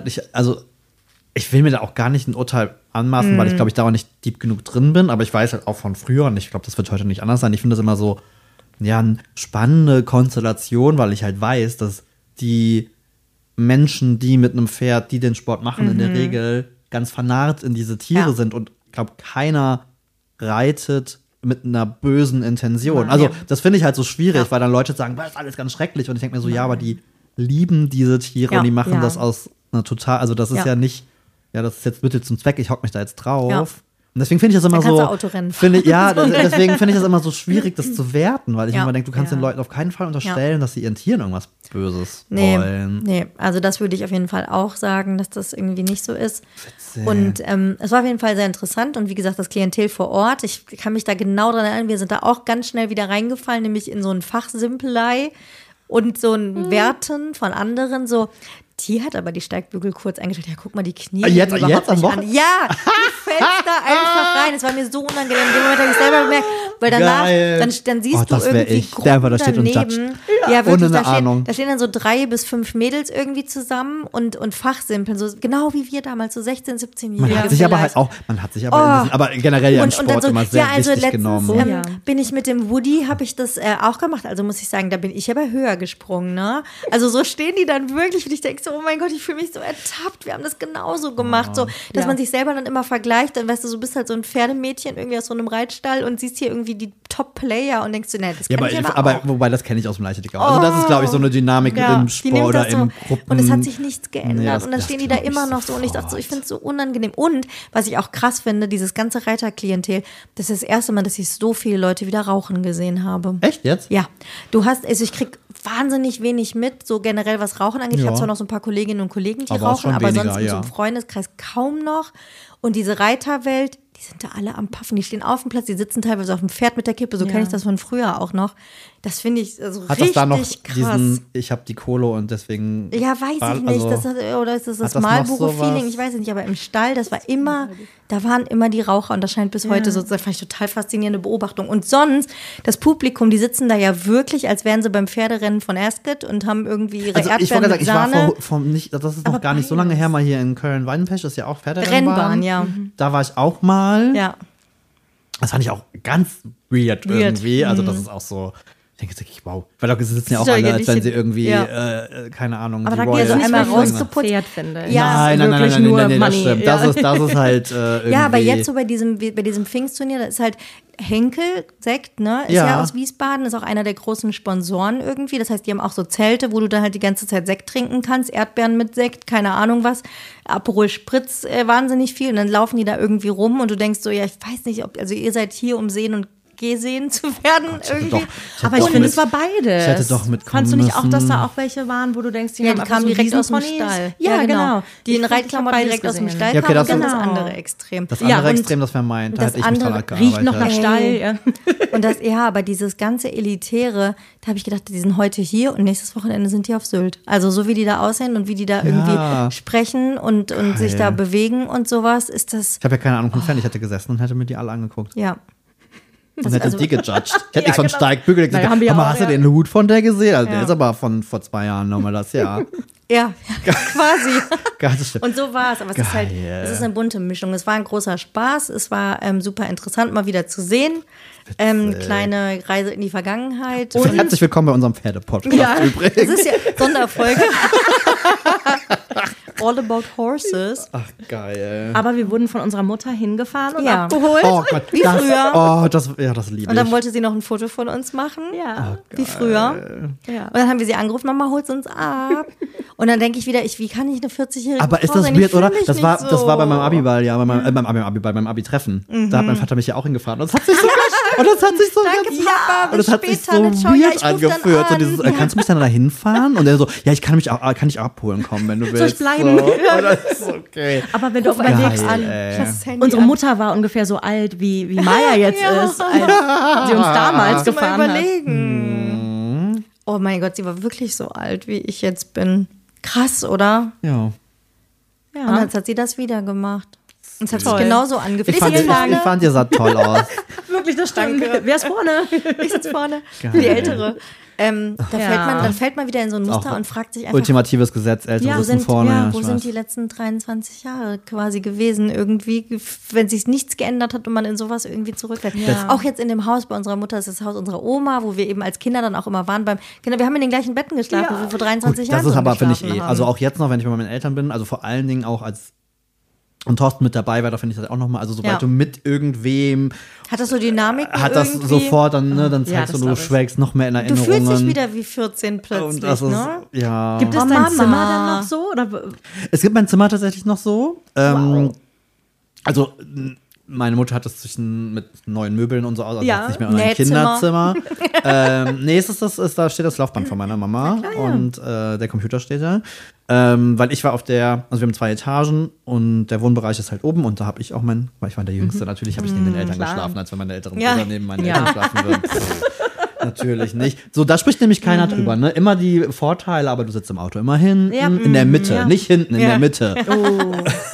ich will mir da auch gar nicht ein Urteil anmaßen, weil ich glaube, ich da auch nicht deep genug drin bin, aber ich weiß halt auch von früher und ich glaube, das wird heute nicht anders sein. Ich finde das immer so, ja, eine spannende Konstellation, weil ich halt weiß, dass die Menschen, die mit einem Pferd, die den Sport machen, in der Regel ganz vernarrt in diese Tiere sind und ich glaube, keiner reitet mit einer bösen Intention. Also das finde ich halt so schwierig, weil dann Leute sagen, das ist alles ganz schrecklich und ich denke mir so, ja, aber die lieben diese Tiere und die machen das aus einer total, also das ist ja nicht, ja, das ist jetzt Mittel zum Zweck, ich hock mich da jetzt drauf. Ja. Und deswegen finde ich das immer dann kannst so. du Autorennen Deswegen finde ich das immer so schwierig, das zu werten, weil ich immer denke, du kannst den Leuten auf keinen Fall unterstellen, dass sie ihren Tieren irgendwas Böses wollen. Nee, also das würde ich auf jeden Fall auch sagen, dass das irgendwie nicht so ist. Witzig. Und es war auf jeden Fall sehr interessant und wie gesagt, das Klientel vor Ort, ich kann mich da genau dran erinnern, wir sind da auch ganz schnell wieder reingefallen, nämlich in so ein Fachsimpelei und so ein Werten von anderen, so. Die hat aber die Steigbügel kurz eingestellt. Ja, guck mal, die Knie jetzt überhaupt am nicht an. Ja, du fällst da einfach rein. Es war mir so unangenehm. In dem Moment habe ich selber gemerkt, weil danach, dann siehst du irgendwie Gruppen da steht daneben. Ja, wirklich, ohne eine Ahnung. Da stehen dann so 3 bis 5 Mädels irgendwie zusammen und fachsimpeln. So, genau wie wir damals, so 16, 17-Jährige. Man hat sich aber halt auch, aber generell ja im Sport dann so, immer sehr wichtig genommen. Bin ich mit dem Woody, habe ich das auch gemacht. Also muss ich sagen, da bin ich aber höher gesprungen. Ne? Also so stehen die dann wirklich, und ich denke so, oh mein Gott, ich fühle mich so ertappt. Wir haben das genauso gemacht. So, dass man sich selber dann immer vergleicht. Dann weißt du, du bist halt so ein Pferdemädchen irgendwie aus so einem Reitstall und siehst hier irgendwie die Top-Player und denkst du, nee, das kann ich aber auch. Wobei, das kenne ich aus dem Leichtathletik auch. Also das ist, glaube ich, so eine Dynamik im Sport oder im Gruppen. Und es hat sich nichts geändert. Und dann stehen die da immer noch so. Und ich dachte so, ich finde es so unangenehm. Und was ich auch krass finde, dieses ganze Reiterklientel, das ist das erste Mal, dass ich so viele Leute wieder rauchen gesehen habe. Echt jetzt? Ja. Ich krieg wahnsinnig wenig mit, so generell was Rauchen angeht. Ich habe zwar noch so ein paar Kolleginnen und Kollegen, die rauchen, aber sonst in so einem Freundeskreis kaum noch. Und diese Reiterwelt, die sind da alle am Paffen. Die stehen auf dem Platz, die sitzen teilweise auf dem Pferd mit der Kippe. So kenne ich das von früher auch noch. Das finde ich also hat richtig das da noch krass. Ich habe die Kohle und deswegen. Ja, weiß ich nicht. Oder ist das Marlboro-Feeling? Ich weiß es nicht. Aber im Stall, da waren immer die Raucher. Und das scheint bis heute so, das fand ich total faszinierende Beobachtung. Und sonst, das Publikum, die sitzen da ja wirklich, als wären sie beim Pferderennen von Ascot und haben irgendwie ihre Erdbeeren mit Sahne. Das ist noch gar nicht so lange her, mal hier in Köln-Weidenpech, das ist ja auch Rennbahn, Pferderennbahn. ja. Da war ich auch mal. Ja. Das fand ich auch ganz weird. Irgendwie. Also das ist auch so. Ich denke, wow. Weil da sitzen ja auch alle, als wenn sie irgendwie, keine Ahnung, aber die da geht so einmal rausgeputzt, finde ich. Ja, nein, das stimmt. Ja. Das ist halt irgendwie. Ja, aber jetzt so bei diesem Pfingstturnier, da ist halt Henkel, Sekt, ne? Ist ja aus Wiesbaden, ist auch einer der großen Sponsoren irgendwie. Das heißt, die haben auch so Zelte, wo du dann halt die ganze Zeit Sekt trinken kannst, Erdbeeren mit Sekt, keine Ahnung was. Aperol Spritz, wahnsinnig viel. Und dann laufen die da irgendwie rum und du denkst so, ja, ich weiß nicht, also ihr seid hier, um sehen und gesehen zu werden irgendwie. Aber ich finde, es war beides. Ich hätte doch mitkommen Fandst du nicht auch, müssen. dass da auch welche waren, wo du denkst, die kamen direkt aus dem Stall. Ja, genau. Die in Reitklamotten direkt aus dem Stall kamen, das ist das andere Extrem. Das andere Extrem, das wäre meint. Da hätte ich mich dran gearbeitet. Riecht noch nach Stall. Und aber dieses ganze Elitäre, da habe ich gedacht, die sind heute hier und nächstes Wochenende sind die auf Sylt. Also so wie die da aussehen und wie die da irgendwie sprechen und sich da bewegen und sowas, ist das. Ich habe ja keine Ahnung von Fan, ich hätte gesessen und hätte mir die alle angeguckt. Ja. Und hätte die gejudged. Ich hätte nicht von Steigbügel gesagt, hast du den Hut von der gesehen? Also der ist aber von vor 2 Jahren nochmal das Jahr. Ja, quasi. Und so war es. Aber es ist eine bunte Mischung. Es war ein großer Spaß. Es war super interessant, mal wieder zu sehen. Kleine Reise in die Vergangenheit. Und herzlich willkommen bei unserem Pferde-Podcast übrigens. Das ist ja Sonderfolge. All about horses. Ach, geil. Aber wir wurden von unserer Mutter hingefahren und abgeholt. Oh Gott, wie früher. Oh, das liebe ich. Und dann wollte sie noch ein Foto von uns machen. Ja. Wie früher. Ja. Und dann haben wir sie angerufen, Mama, holt uns ab. Und dann denke ich wieder, wie kann ich eine 40-jährige Aber Frau ist das sein? weird, oder? Das war bei meinem Abiball, ja, bei meinem Abi-Treffen. Da hat mein Vater mich ja auch hingefahren. Und das hat sich so Danke, Papa, und das hat sich so weird angefühlt. So dieses, kannst du mich dann da hinfahren? Und er so, ja, ich kann dich abholen kommen, wenn du willst. Soll ich bleiben? So. Das ist okay. Aber wenn du überlegst, unsere Mutter war ungefähr so alt, wie Maya jetzt ist, als sie uns damals gefahren hat. Überlegen. Oh mein Gott, sie war wirklich so alt, wie ich jetzt bin. Krass, oder? Ja. Und jetzt hat sie das wieder gemacht. Das hat sich Toll. genauso angefühlt. Ich fand, ihr sah toll aus. Wirklich, das stimmt. Wer ist vorne? Ich sitze vorne. Geil. Die Ältere. Dann Ja. fällt man wieder in so ein Muster Auch und fragt sich einfach, Ultimatives Gesetz, Ältere wo sitzen sind, vorne. ja, Ja, wo ich sind weiß. die letzten 23 Jahre quasi gewesen irgendwie, wenn sich nichts geändert hat und man in sowas irgendwie zurückfällt. Ja. Auch jetzt in dem Haus bei unserer Mutter, das ist das Haus unserer Oma, wo wir eben als Kinder dann auch immer waren. Wir haben in den gleichen Betten geschlafen, wie wir vor 23 Jahren Das ist aber, finde ich, geschlafen haben. also auch jetzt noch, wenn ich bei meinen Eltern bin, also vor allen Dingen auch als und Thorsten mit dabei war, da finde ich das auch nochmal, also sobald Ja. du mit irgendwem, Hat das so Dynamik? hat das sofort dann, ne, dann Ja, zeigst das du glaub ich. schwelgst noch mehr in Du Erinnerungen. fühlst dich wieder wie 14 plötzlich, und das ist, ne? ja. Gibt es Oh, dein Mama. Zimmer dann noch so? Oder? Es gibt mein Zimmer tatsächlich noch so. Also, meine Mutter hat das mit neuen Möbeln und so aus, also Ja. jetzt nicht mehr in ein Nähzimmer. Kinderzimmer. Nee, da steht das Laufband von meiner Mama und der Computer steht da. Weil ich war also wir haben 2 Etagen und der Wohnbereich ist halt oben und da habe ich auch weil ich war der Jüngste, natürlich habe ich neben den Eltern klar. geschlafen, als wenn meine älteren Ja. Brüder neben meinen Ja. Eltern schlafen würden. Natürlich nicht. So, da spricht nämlich keiner drüber, ne? Immer die Vorteile, aber du sitzt im Auto immer hinten, Ja. in der Mitte, Ja. nicht hinten, in Ja. der Mitte. Oh.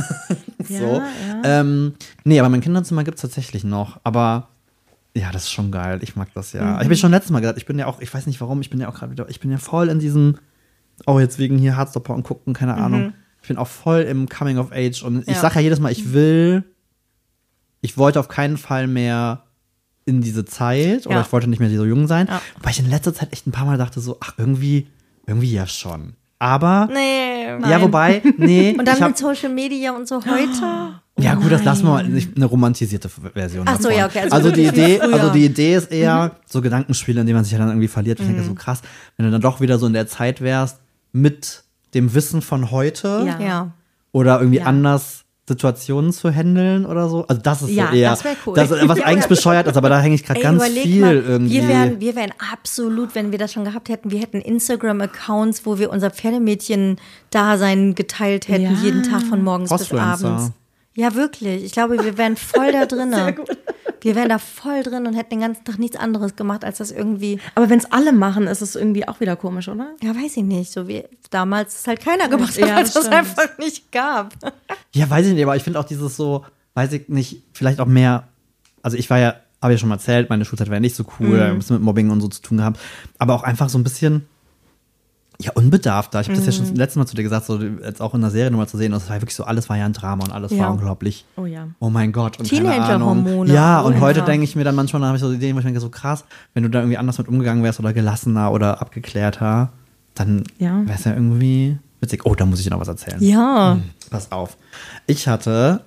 So. Ja. Nee, aber mein Kinderzimmer gibt es tatsächlich noch. Aber ja, das ist schon geil. Ich mag das ja. Ich habe schon letztes Mal gesagt, ich bin ja auch, ich weiß nicht warum, ich bin ja voll in diesem, jetzt wegen hier Hardstopper und gucken, keine Ahnung. Ich bin auch voll im Coming of Age und ich Ja. sage ja jedes Mal, ich wollte auf keinen Fall mehr in diese Zeit oder Ja. ich wollte nicht mehr so jung sein. Ja. Wobei ich in letzter Zeit echt ein paar Mal dachte so, ach, irgendwie ja schon. Aber, Nee. ja, wobei, nee. Und dann ich hab, mit Social Media und so heute. ja, gut, das lassen wir mal, nicht eine romantisierte Version. Ach so, davon. ja, okay, also Also die wirklich wie Idee, früher. die Idee ist eher so Gedankenspiele, in denen man sich ja dann irgendwie verliert. Ich denke so krass, wenn du dann doch wieder so in der Zeit wärst mit dem Wissen von heute Ja. Ja. oder irgendwie Ja. anders Situationen zu handeln oder so. Also das ist Ja, so eher, das wär cool. was eigentlich bescheuert ist, aber da hänge ich gerade Ey, ganz überleg viel mal, irgendwie. Wir wären absolut, wenn wir das schon gehabt hätten, wir hätten Instagram-Accounts, wo wir unser Pferdemädchen-Dasein geteilt hätten, Ja. jeden Tag von morgens bis Crossfluencer. abends. Ja, wirklich. Ich glaube, wir wären voll da drin. Wir wären da voll drin und hätten den ganzen Tag nichts anderes gemacht, als das irgendwie, Aber wenn es alle machen, ist es irgendwie auch wieder komisch, oder? ja, weiß ich nicht, so wie damals es halt keiner gemacht hat, Ja, weil es das das stimmt. einfach nicht gab. Ja, weiß ich nicht, aber ich finde auch dieses so, weiß ich nicht, vielleicht auch mehr, also habe ja schon mal erzählt, meine Schulzeit war ja nicht so cool, ein bisschen mit Mobbing und so zu tun gehabt, aber auch einfach so ein bisschen, ja, unbedarfter. Ich habe das ja schon das letzte Mal zu dir gesagt, so jetzt auch in der Serie nochmal zu sehen, das war wirklich so, alles war ja ein Drama und alles Ja. war unglaublich. Oh ja. Oh mein Gott. Und keine Teenager-Hormone. Ahnung. Ja, Oh und ja. heute denke ich mir dann manchmal, habe ich so Ideen, wo ich denke, so krass, wenn du da irgendwie anders mit umgegangen wärst oder gelassener oder abgeklärter, dann Ja. wäre es ja irgendwie witzig. Oh, da muss ich dir noch was erzählen. Ja. Pass auf. Ich hatte,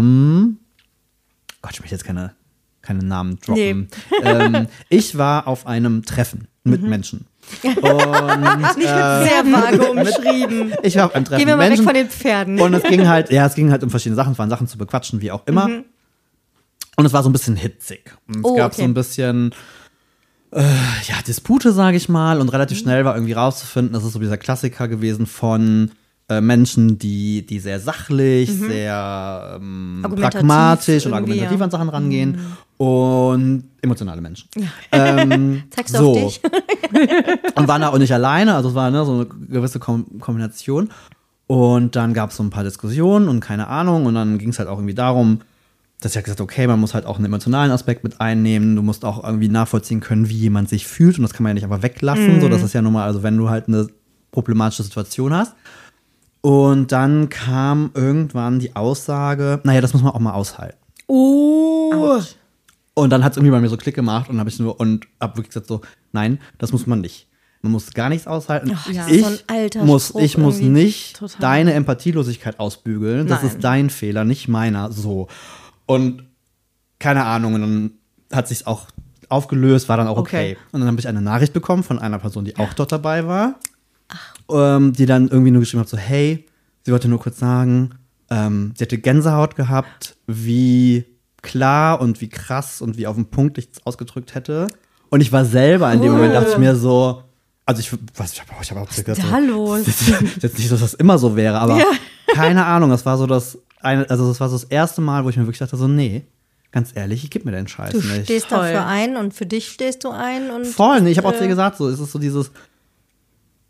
Gott, ich möchte jetzt keine Namen droppen. Ich war auf einem Treffen mit Menschen. Und Sehr vage umschrieben. ich war auf einem Treffen Gehen wir mit mal weg Menschen. von den Pferden. Und es ging halt um verschiedene Sachen, es waren Sachen zu bequatschen, wie auch immer. Und es war so ein bisschen hitzig. Und es gab okay. so ein bisschen, Dispute, sage ich mal. Und relativ schnell war irgendwie rauszufinden, das ist so dieser Klassiker gewesen von Menschen, die sehr sachlich, sehr Argumentativ pragmatisch und irgendwie, argumentativ ja. an Sachen rangehen. Und emotionale Menschen. Zeigst du so. auf dich? Und waren da auch nicht alleine, also es war so eine gewisse Kombination. Und dann gab es so ein paar Diskussionen und keine Ahnung. Und dann ging es halt auch irgendwie darum, dass ich halt gesagt okay, man muss halt auch einen emotionalen Aspekt mit einnehmen. Du musst auch irgendwie nachvollziehen können, wie jemand sich fühlt. Und das kann man ja nicht einfach weglassen. So, das ist ja nun mal, also wenn du halt eine problematische Situation hast. Und dann kam irgendwann die Aussage, naja, das muss man auch mal aushalten. Autsch. Und dann hat es irgendwie bei mir so Klick gemacht und habe wirklich gesagt so, nein, das muss man nicht. Man muss gar nichts aushalten. Ach, ja. Ich So ein alter muss Spruch nicht Total. deine Empathielosigkeit ausbügeln. Das Nein. ist dein Fehler, nicht meiner. So. Und keine Ahnung, und dann hat sich's auch aufgelöst, war dann auch okay. Okay. Und dann habe ich eine Nachricht bekommen von einer Person, die auch dort dabei war, die dann irgendwie nur geschrieben hat, so hey, sie wollte nur kurz sagen, sie hatte Gänsehaut gehabt, wie klar und wie krass und wie auf den Punkt ich es ausgedrückt hätte. Und ich war selber in dem Moment, dachte ich mir so, also ich habe auch gesagt, da los? Das ist jetzt nicht so, dass das immer so wäre, aber keine Ahnung, das war so das war so das erste Mal, wo ich mir wirklich dachte, so nee, ganz ehrlich, ich gebe mir den Scheiß Du nicht. stehst Voll. dafür ein und für dich stehst du ein. Und Voll, nee, ich habe auch zu dir gesagt, so ist es so dieses,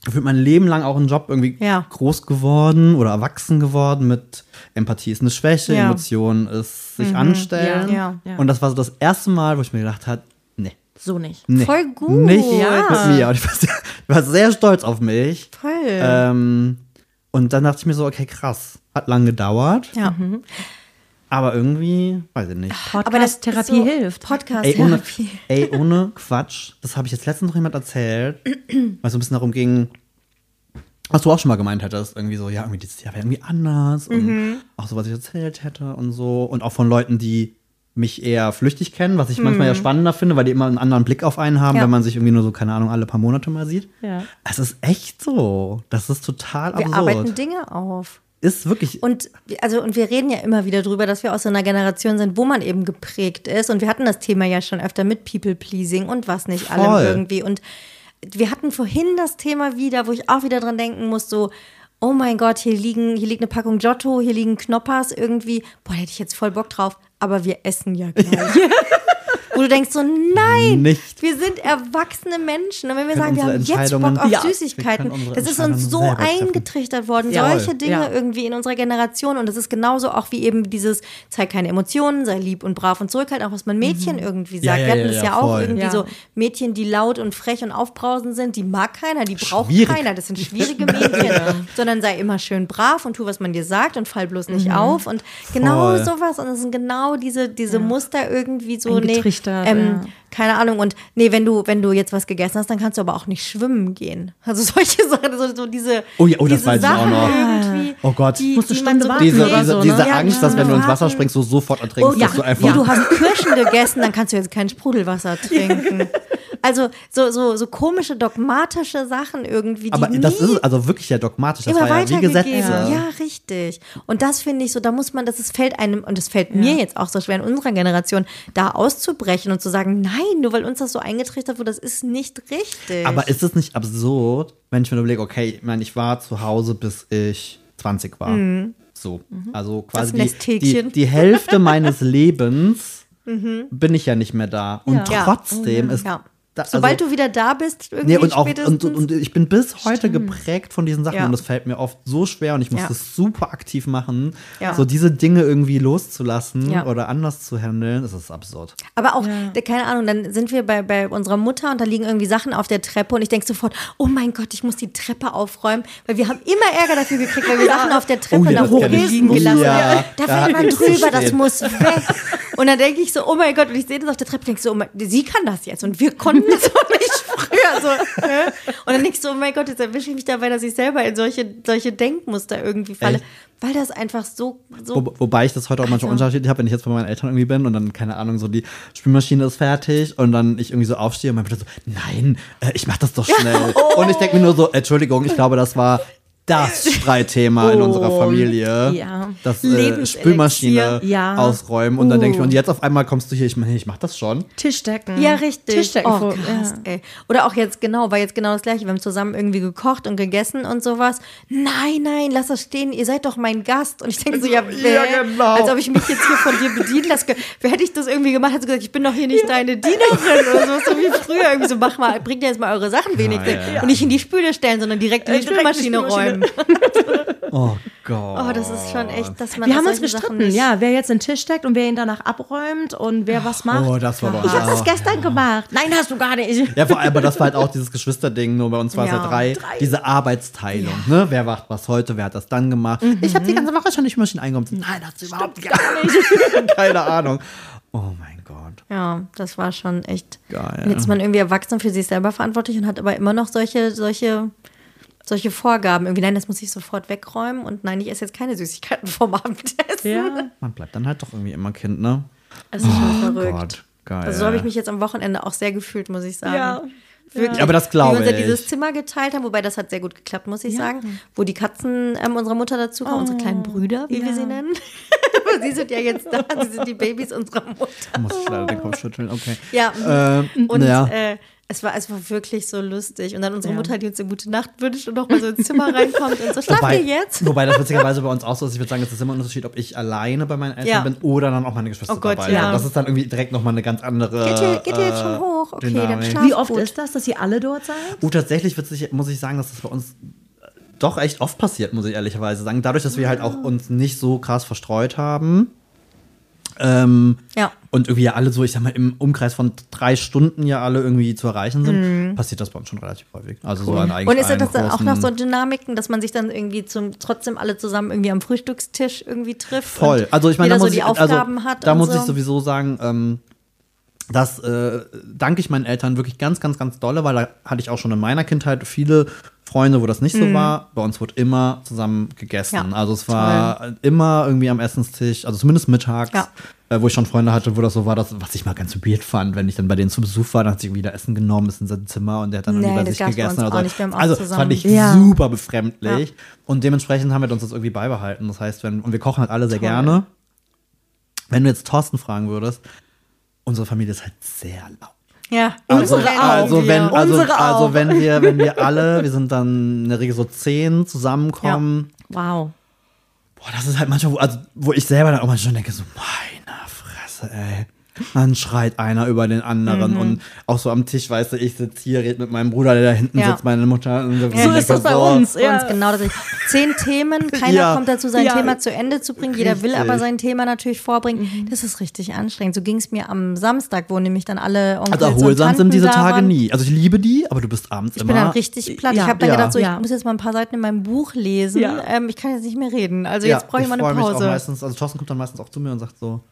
gefühlt mein Leben lang auch einen Job irgendwie Ja. groß geworden oder erwachsen geworden mit Empathie ist eine Schwäche, Ja. Emotion ist sich anstellen. Ja. Ja. Und das war so das erste Mal, wo ich mir gedacht habe, nee. So nicht. Nee, Voll gut. Nicht Ja. mit mir. Und ich war sehr stolz auf mich. Voll. Und dann dachte ich mir so, okay, krass. Hat lang gedauert. Ja. Aber irgendwie, weiß ich nicht. Podcast-Therapie so, hilft. Podcast-Therapie. Ohne Quatsch. Das habe ich jetzt letztens noch jemand erzählt, weil es so ein bisschen darum ging, was du auch schon mal gemeint hättest. Irgendwie so, ja, irgendwie dieses Jahr wäre irgendwie anders. Und auch so, was ich erzählt hätte und so. Und auch von Leuten, die mich eher flüchtig kennen, was ich manchmal ja spannender finde, weil die immer einen anderen Blick auf einen haben, Ja. wenn man sich irgendwie nur so, keine Ahnung, alle paar Monate mal sieht. Ja. Es ist echt so. Das ist total Wir absurd. arbeiten Dinge auf. Ist wirklich. Und wir reden ja immer wieder drüber, dass wir aus so einer Generation sind, wo man eben geprägt ist. Und wir hatten das Thema ja schon öfter mit People-Pleasing und was nicht Voll. allem irgendwie. Und wir hatten vorhin das Thema wieder, wo ich auch wieder dran denken muss, so, oh mein Gott, hier liegt eine Packung Giotto, hier liegen Knoppers irgendwie. Boah, da hätte ich jetzt voll Bock drauf. Aber wir essen ja gleich. Wo du denkst so, nein, Nicht. wir sind erwachsene Menschen. Und wenn wir Können sagen, wir unsere haben jetzt Entscheidungen- Bock auf Ja. Süßigkeiten, Wir können unsere das ist uns Entscheidungen so selber treffen. eingetrichtert worden. Ja. Solche Voll. Dinge Ja. irgendwie in unserer Generation. Und das ist genauso auch wie eben dieses, zeig keine Emotionen, sei lieb und brav und zurückhaltend, auch was man Mädchen irgendwie sagt. Ja, ja, wir hatten ja, das ja, ja auch voll. irgendwie Ja. so, Mädchen, die laut und frech und aufbrausend sind, die mag keiner, die braucht Schwierig. keiner. Das sind schwierige Mädchen. Sondern sei immer schön brav und tu, was man dir sagt und fall bloß nicht auf. Und genau Voll. sowas. Und das sind genau diese Muster irgendwie so, Eingetrichtert, ja. keine Ahnung. Und nee, wenn du jetzt was gegessen hast, dann kannst du aber auch nicht schwimmen gehen. Also solche Sachen, so diese, Oh ja, oh, das diese weiß ich auch Sachen noch. irgendwie. Oh Gott. Musst du die Stunde man so warten Diese, oder diese, so, diese ne? Angst, dass wenn du ins Wasser warten. springst, du sofort ertrinkst, Oh, ja, dass du einfach. du hast Kirschen gegessen, dann kannst du jetzt kein Sprudelwasser trinken. Also so komische, dogmatische Sachen irgendwie, die Aber nie das ist also wirklich ja dogmatisch. Das immer war ja wie weitergegeben. Gesetze. Ja, richtig. Und das finde ich so, da muss man, fällt einem, und es fällt mir jetzt auch so schwer in unserer Generation, da auszubrechen und zu sagen, nein, nur weil uns das so eingetrichtert wurde, das ist nicht richtig. Aber ist es nicht absurd, wenn ich mir überlege, okay, ich meine, ich war zu Hause, bis ich 20 war. So. Also quasi Nesthäkchen. die Hälfte meines Lebens bin ich ja nicht mehr da. Und Ja. trotzdem ist. Ja. Da, Sobald du wieder da bist, irgendwie Nee, und auch spätestens. und ich bin bis heute geprägt von diesen Sachen Ja. und das fällt mir oft so schwer und ich muss Ja. das super aktiv machen, Ja. so diese Dinge irgendwie loszulassen Ja. oder anders zu handeln, das ist absurd. Aber auch, keine Ahnung, dann sind wir bei unserer Mutter und da liegen irgendwie Sachen auf der Treppe und ich denke sofort, oh mein Gott, ich muss die Treppe aufräumen, weil wir haben immer Ärger dafür gekriegt, weil wir Sachen auf der Treppe Oh ja, nach das kenn oben ich. liegen Oh gelassen ja, haben. Da da fällt man ist es drüber, das spät. muss weg. Und dann denke ich so, oh mein Gott, und ich sehe das auf der Treppe, denke so, oh mein, sie kann das jetzt und wir konnten das auch nicht früher. So, und dann denke ich so, oh mein Gott, jetzt erwische ich mich dabei, dass ich selber in solche Denkmuster irgendwie falle. Echt? Weil das einfach so Wobei ich das heute auch manchmal unterschiedlich habe, wenn ich jetzt bei meinen Eltern irgendwie bin und dann, keine Ahnung, so die Spülmaschine ist fertig und dann ich irgendwie so aufstehe und mein Bruder so, nein, ich mach das doch schnell. Und ich denke mir nur so, Entschuldigung, ich glaube, das war das Streitthema in unserer Familie. Ja. Das Lebenselixier. Spülmaschine Ja. ausräumen und dann denke ich mir, und jetzt auf einmal kommst du hier, ich mach das schon. Tischdecken. Ja, richtig. Tischdecken. Oh, krass, ey. Oder auch jetzt war jetzt genau das Gleiche. Wir haben zusammen irgendwie gekocht und gegessen und sowas. Nein, lass das stehen. Ihr seid doch mein Gast. Und ich denke so, ja, genau. als ob ich mich jetzt hier von dir bedienen lasse. Wer hätte ich das irgendwie gemacht, hätte gesagt, ich bin doch hier nicht deine Dienerin oder so wie früher. Irgendwie so, bringt jetzt mal eure Sachen wenigstens. ja. Und nicht in die Spüle stellen, sondern direkt in die Spülmaschine räumen. Oh Gott. Oh, das ist schon echt, dass man Wir aus haben uns solchen Sachen gestritten, nicht- ja, wer jetzt den Tisch steckt und wer ihn danach abräumt und wer was macht. Oh, das war doch. Ich habe das gestern gemacht. Nein, hast du gar nicht. Ja, vor allem, aber das war halt auch dieses Geschwisterding, nur bei uns war es Ja. ja drei, diese Arbeitsteilung, ne? Wer macht was heute, wer hat das dann gemacht? Ich habe die ganze Woche schon die Maschine eingeräumt. Nein, hast du überhaupt gar nicht. Keine Ahnung. Oh mein Gott. Ja, das war schon echt. Geil. Und jetzt ist man irgendwie erwachsen für sich selber verantwortlich und hat aber immer noch solche Vorgaben. Irgendwie, nein, das muss ich sofort wegräumen und nein, ich esse jetzt keine Süßigkeiten vorm Abendessen. Ja. Man bleibt dann halt doch irgendwie immer Kind, ne? Das ist schon verrückt. Gott, geil. Also so habe ich mich jetzt am Wochenende auch sehr gefühlt, muss ich sagen. Ja. Wirklich. Ja, aber das glaube Wie wir uns ja ich. dieses Zimmer geteilt haben, wobei das hat sehr gut geklappt, muss ich sagen. Wo die Katzen unserer Mutter dazu kommen, unsere kleinen Brüder, wie wir sie nennen. Sie sind ja jetzt da, sie sind die Babys unserer Mutter. Muss ich leider den Kopf schütteln, okay. Ja, und ja. Es war wirklich so lustig. Und dann unsere Mutter, die uns eine gute Nacht wünscht und noch mal so ins Zimmer reinkommt und so, schlafen wir jetzt? Wobei das witzigerweise bei uns auch so ist, ich würde sagen, es ist immer ein Unterschied, ob ich alleine bei meinen Eltern bin oder dann auch meine Geschwister dabei sind. Das ist dann irgendwie direkt nochmal eine ganz andere Geht ihr jetzt schon hoch? Okay, Dynamik. dann schlaf Wie oft gut. ist das, dass ihr alle dort seid? Tatsächlich muss ich sagen, dass das bei uns doch echt oft passiert, muss ich ehrlicherweise sagen. Dadurch, dass wir halt auch uns nicht so krass verstreut haben. Und irgendwie ja alle so, ich sag mal, im Umkreis von 3 Stunden ja alle irgendwie zu erreichen sind, passiert das bei uns schon relativ häufig. Also so an eigentlich Und ist das dann auch großen- noch so Dynamiken, dass man sich dann irgendwie trotzdem alle zusammen irgendwie am Frühstückstisch irgendwie trifft? Voll. Und Also ich meine, jeder da so muss die ich, Aufgaben hat da und muss so. ich sowieso sagen, das danke ich meinen Eltern wirklich ganz, ganz, ganz dolle, weil da hatte ich auch schon in meiner Kindheit viele Freunde, wo das nicht so war. Bei uns wurde immer zusammen gegessen. Ja, Also es war immer irgendwie am Essenstisch, also zumindest mittags, wo ich schon Freunde hatte, wo das so war, was ich mal ganz weird fand, wenn ich dann bei denen zu Besuch war, dann hat sich wieder Essen genommen, ist in sein Zimmer und der hat dann irgendwie bei das sich gab's bei gegessen. uns Oder so. auch nicht, wir haben auch Also zusammen. fand ich Ja. super befremdlich. Und dementsprechend haben wir uns das irgendwie beibehalten. Das heißt, und wir kochen halt alle sehr gerne. Wenn du jetzt Thorsten fragen würdest, unsere Familie ist halt sehr laut. Ja, Also unsere wenn wir alle, wir sind dann in der Regel so 10 zusammenkommen. Wow. Boah, das ist halt manchmal, wo ich selber dann auch manchmal denke, so, meine Fresse, ey. Dann schreit einer über den anderen und auch so am Tisch, weißt du, ich sitze hier, rede mit meinem Bruder, der da hinten sitzt, meine Mutter. Und So ist das bei uns. Bei uns genau das. 10 Themen, keiner kommt dazu, sein Ja. Thema zu Ende zu bringen. Jeder will Richtig. aber sein Thema natürlich vorbringen. Das ist richtig anstrengend. So ging es mir am Samstag, wo nämlich dann alle Onkels Also und erholsam Tanten sind diese da Tage waren. nie. Also ich liebe die, aber du bist abends Ich immer. bin dann richtig platt. Ja. Ich habe dann Ja. gedacht, so, ich Ja. muss jetzt mal ein paar Seiten in meinem Buch lesen. Ja. Ich kann jetzt nicht mehr reden. Also jetzt brauche ich mal eine freu mich auch Pause. meistens, also Thorsten kommt dann meistens auch zu mir und sagt so,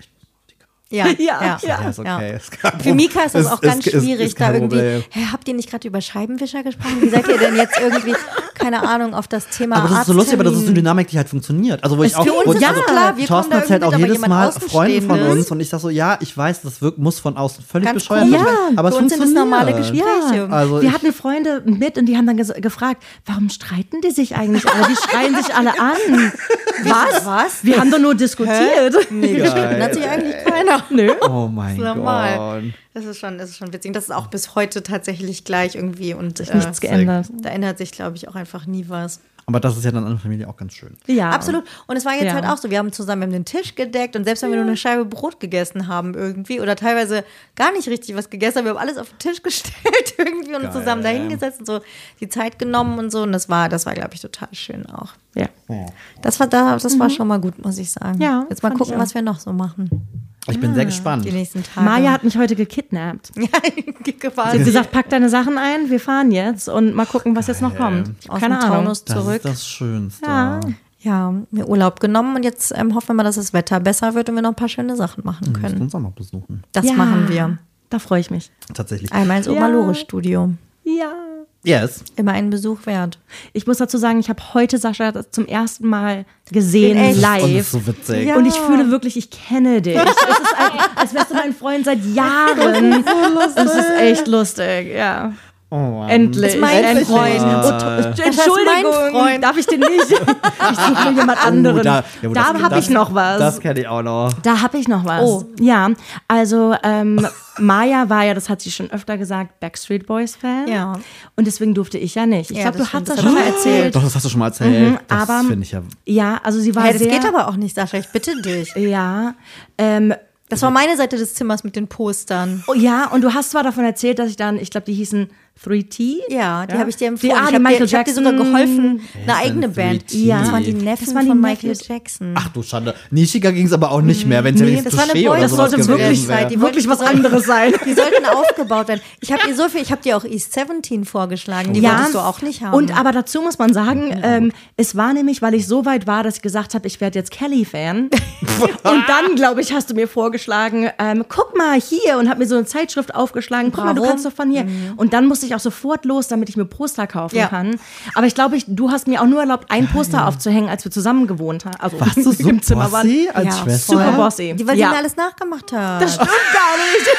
Ja, Ja. ja, ist okay. Ist kein Für Problem. Mika ist das auch ganz schwierig, ist kein da irgendwie, Problem. habt ihr nicht gerade über Scheibenwischer gesprochen? Wie seid ihr denn jetzt irgendwie, keine Ahnung, auf das Thema Aber das ist so lustig, aber das ist eine Arzttermin? Dynamik, die halt funktioniert. Also wo ich Ist auch, für uns wo ist ich- das klar, wir Thorsten kommen da erzählt irgendwie auch mit, aber jedes jemand Mal Freunde von Außenstehendes. uns und ich sag so, ja, ich weiß, das muss von außen völlig Ganz bescheuert komisch. sein, aber es Für uns sind das funktioniert. normale Gespräche. Also Wir ich- hatten Freunde mit und die haben dann gefragt, warum streiten die sich eigentlich alle? Die schreien sich alle an. Was? Wir haben doch nur diskutiert. Nee, Geil. gestritten hat sich eigentlich keiner. Nö. Oh mein Das ist normal. Gott. Das ist schon witzig. Das ist auch bis heute tatsächlich gleich irgendwie und Nichts geändert. da ändert sich, glaube ich, auch einfach nie was. Aber das ist ja dann an der Familie auch ganz schön. Ja. Absolut. Und es war jetzt Ja. halt auch so, wir haben zusammen den Tisch gedeckt und selbst wenn wir nur eine Scheibe Brot gegessen haben irgendwie oder teilweise gar nicht richtig was gegessen haben, wir haben alles auf den Tisch gestellt irgendwie und uns Geil. zusammen dahingesetzt und so die Zeit genommen und so und das war glaube ich, total schön auch. Ja. Das war schon mal gut, muss ich sagen. Ja, Jetzt mal fand gucken, ich auch. was wir noch so machen Ich bin sehr gespannt. die nächsten Tage. Maya hat mich heute gekidnappt. ja, Sie quasi hat gesagt, pack deine Sachen ein, wir fahren jetzt und mal gucken, was jetzt noch kommt. aus Keine dem Ahnung. Taunus Das zurück. ist das Schönste. Ja. Ja, mir Urlaub genommen und jetzt hoffen wir mal, dass das Wetter besser wird und wir noch ein paar schöne Sachen machen Wir müssen können. uns auch noch besuchen. Das Ja, machen wir. Da freue ich mich. Tatsächlich. Einmal ins Ja. Omalore-Studio. Ja. Yes. Immer einen Besuch wert. Ich muss dazu sagen, ich habe heute Sascha zum ersten Mal gesehen, In echt? Und das live. ist so witzig. Ja. Und ich fühle wirklich, ich kenne dich. Es ist als wärst du mein Freund seit Jahren. Das ist echt lustig, ja. Oh Mann. Endlich. Das ist mein Endlich. Freund. Entschuldigung, mein Freund. darf ich den nicht? Ich suche mir jemand anderen. da Da habe ich noch was. Das kenne ich auch noch. Da habe ich noch was. Oh. Ja, also Maya war ja, das hat sie schon öfter gesagt, Backstreet Boys Fan. Ja. Und deswegen durfte ich ja nicht. Ich Ja, glaube, das du hast stimmt, das das schon hat mal er erzählt. Doch, das hast du schon mal erzählt. Das aber- finde ich ja. Ja, also sie war Hey, das sehr... geht aber auch nicht, Sascha. Ich bitte dich. Ja, Das war meine Seite des Zimmers mit den Postern. oh, ja, und du hast zwar davon erzählt, dass ich dann, ich glaube, die hießen 3T. Ja, die habe ich dir empfohlen. Die ich habe Michael dir, hab dir sogar Jackson. geholfen, Wer eine ist eigene denn Band. 3T? Ja. Das waren die Neffen Das waren die von Michael Neffen. Jackson. Ach du Schande. Nishiga ging es aber auch nicht mehr, wenn es ja wenigstens das war eine Touché oder Boy- sowas das sollte gewesen wirklich wäre. Die wirklich was wollten- anderes sein. Die sollten aufgebaut werden. Ich habe dir auch East 17 vorgeschlagen. Die Ja, wolltest du auch nicht haben. Und aber dazu muss man sagen, es war nämlich, weil ich so weit war, dass ich gesagt habe, ich werde jetzt Kelly-Fan. Und dann, glaube ich, hast du mir vorgeschlagen, guck mal hier und hab mir so eine Zeitschrift aufgeschlagen. Guck mal, du Bravo. kannst doch von hier. Und dann musste ich auch sofort los, damit ich mir Poster kaufen Ja. kann. Aber ich glaube, du hast mir auch nur erlaubt, ein Poster aufzuhängen, als wir zusammen gewohnt haben. Also Warst du so im Zimmer waren. bossy als Ja, Schwester? Super bossy. die, weil sie ja. mir alles nachgemacht hat. Das stimmt gar nicht.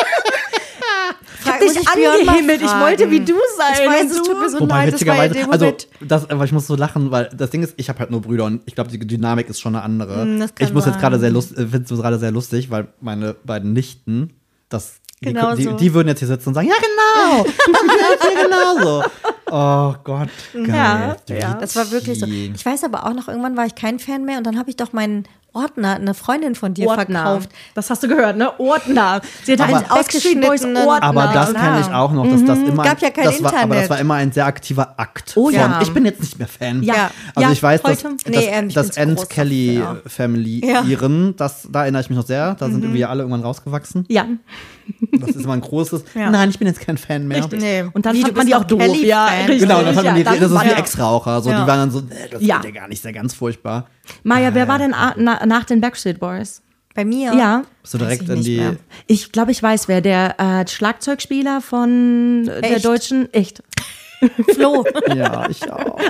Ich hab dich angehimmelt. Ich wollte wie du sein. Ich weiß, Und es du? tut mir so Wobei, leid. Das war ja witzigerweise, der also, Moment. aber ich muss so lachen, weil das Ding ist, ich habe halt nur Brüder und ich glaube, die Dynamik ist schon eine andere. Das kann Ich muss jetzt sein. gerade finde es gerade sehr lustig, weil meine beiden Nichten das Genau so. Die würden jetzt hier sitzen und sagen, ja genau, das ist ja genauso. Oh Gott, geil. Ja. Das war wirklich so. Ich weiß aber auch noch, irgendwann war ich kein Fan mehr und dann habe ich doch meinen Ordner, eine Freundin von dir verkauft. Das hast du gehört, ne? Ordner. Sie hat einen Backstreet Boys Ordner. Aber das kenne ich auch noch, dass das immer. Gab ja kein Internet. Aber das war immer ein sehr aktiver Akt. Oh ja. Ich bin jetzt nicht mehr Fan. Ja. Also ich weiß, dass heute? das Ant Kelly Family Iren, da erinnere ich mich noch sehr. Da sind irgendwie alle irgendwann rausgewachsen. Ja. Das ist immer ein großes. Nein, ich bin jetzt kein Fan mehr. Nee. Und dann Wie, fand du man bist die auch doch doof. Ja, Kelly-Fan. richtig. Genau, dann fand man die, das ist wie war- Ex-Raucher. So, Ja. die waren dann so, das Ja. geht ja gar nicht, ist ja ganz furchtbar. Maja, wer war denn nach den Backstreet Boys? Bei mir? Ja. Bist du direkt ich in nicht die. mehr. Ich glaube, ich weiß wer. Der Schlagzeugspieler von der Echt? Deutschen. Echt. Flo. Ja, ich auch.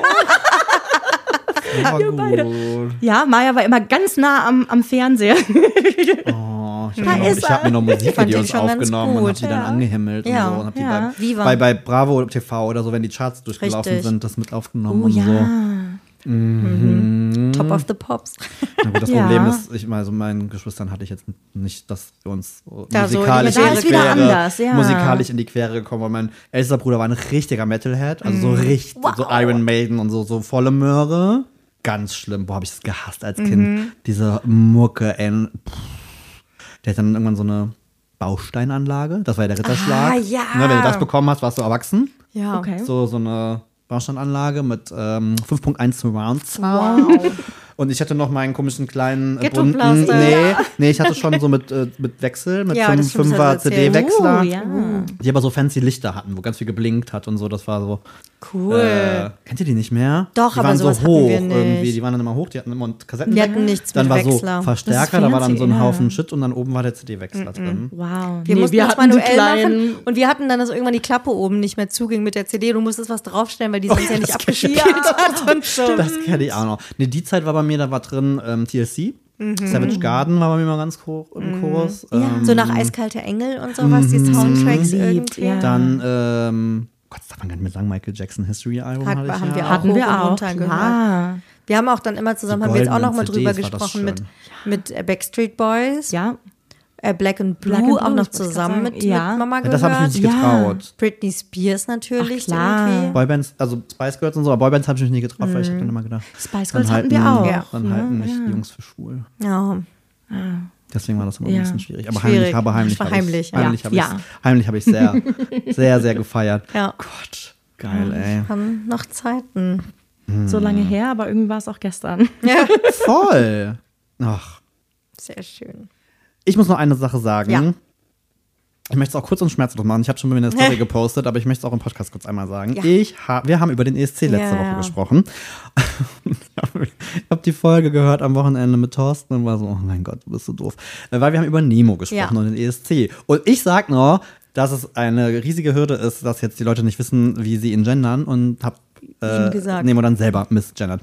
Ja, gut. Ja, Maja war immer ganz nah am Fernseher. Oh, ich Da habe ist hab mir noch fand Musikvideos den schon ganz aufgenommen und gut. habe die dann angehimmelt Ja. und so. Und hab die Ja. Viva. bei Bravo TV oder so, wenn die Charts durchgelaufen Richtig. sind, das mit aufgenommen Oh und ja. so. Top of the Pops. Na gut, das Ja. Problem ist, also meinen Geschwistern hatte ich jetzt nicht, dass wir uns Da so musikalisch, in die in Da die ist wieder Quere, anders, ja. musikalisch in die Quere gekommen, weil mein ältester Bruder war ein richtiger Metalhead, also so richtig, so Iron Maiden und so volle Möhre. Ganz schlimm. Boah, habe ich das gehasst als Kind. Diese Mucke, ey. Der hat dann irgendwann so eine Bausteinanlage. Das war ja der Ritterschlag. Ah, ja. Ne, wenn du das bekommen hast, warst du erwachsen. Ja. Okay. So eine Bausteinanlage mit 5.1 Surround Sound. Und ich hatte noch meinen komischen kleinen bunten. Ghetto-Blaster. Nee, ich hatte schon so mit Wechsel, mit Ja, das stimmt, 5er das hast du erzählt. CD-Wechsler. Ja. Die aber so fancy Lichter hatten, wo ganz viel geblinkt hat und so. Das war so. Cool. Kennt ihr die nicht mehr? Doch, die aber waren so sowas hatten hoch wir nicht. irgendwie. Die waren dann immer hoch, die hatten immer Kassetten. Wir hatten nichts Dann mit war so Wechsler. Verstärker, Das ist da war dann so ein fancy, Haufen Shit und dann oben war der CD-Wechsler drin. Wow. Wir mussten das hatten die manuell kleinen. machen und wir hatten dann, dass irgendwann die Klappe oben nicht mehr zuging mit der CD. Du musstest was draufstellen, weil die sonst ja nicht abgespielt hat und so. Das kenne ich auch noch. Nee, die Zeit war bei mir, da war drin TLC. Savage Garden war bei mir mal ganz hoch im Kurs. So nach Eiskalte Engel und sowas, die Soundtracks irgendwie. ja. Dann, Gott, das darf man gar nicht mehr sagen, Michael Jackson History Album hatte ich Haben ja. wir auch Hatten hoch wir und auch. runter gehört. Klar. Wir haben auch dann immer zusammen, Die haben wir jetzt auch noch goldenen mal drüber CDs war das gesprochen schön. mit Backstreet Boys, Ja. Black and Blue, Black and Blue, auch noch das wollte ich zusammen grad mit sagen. Ja. Mama Ja, gehört. das habe ich mich nicht Ja. getraut. Britney Spears natürlich Ach, klar. irgendwie. Boybands, also Spice Girls und so, aber Boybands habe ich mich nie getraut, weil ich habe dann immer gedacht, Spice dann Girls hatten wir auch. Ja. Dann halten mich die Jungs für schwul. Ja. Deswegen war das immer Ja. ein bisschen schwierig. Aber Schwierig. heimlich Das war habe heimlich, ich ja. heimlich habe Ja. ich sehr, sehr, sehr gefeiert. Ja. Gott, geil, ey. Haben noch Zeiten. So lange her, aber irgendwie war es auch gestern. Ja. Voll. Ach, Sehr schön. ich muss noch eine Sache sagen. Ja. Ich möchte es auch kurz und schmerzlos machen. Ich habe schon mal eine Story gepostet, aber ich möchte es auch im Podcast kurz einmal sagen. Ja. Wir haben über den ESC letzte Ja. Woche gesprochen. Ich habe die Folge gehört am Wochenende mit Thorsten und war so, oh mein Gott, du bist so doof. Weil wir haben über Nemo gesprochen Ja. und den ESC. Und ich sag nur, dass es eine riesige Hürde ist, dass jetzt die Leute nicht wissen, wie sie ihn gendern und hab Ihm gesagt. Nemo dann selber misgendert.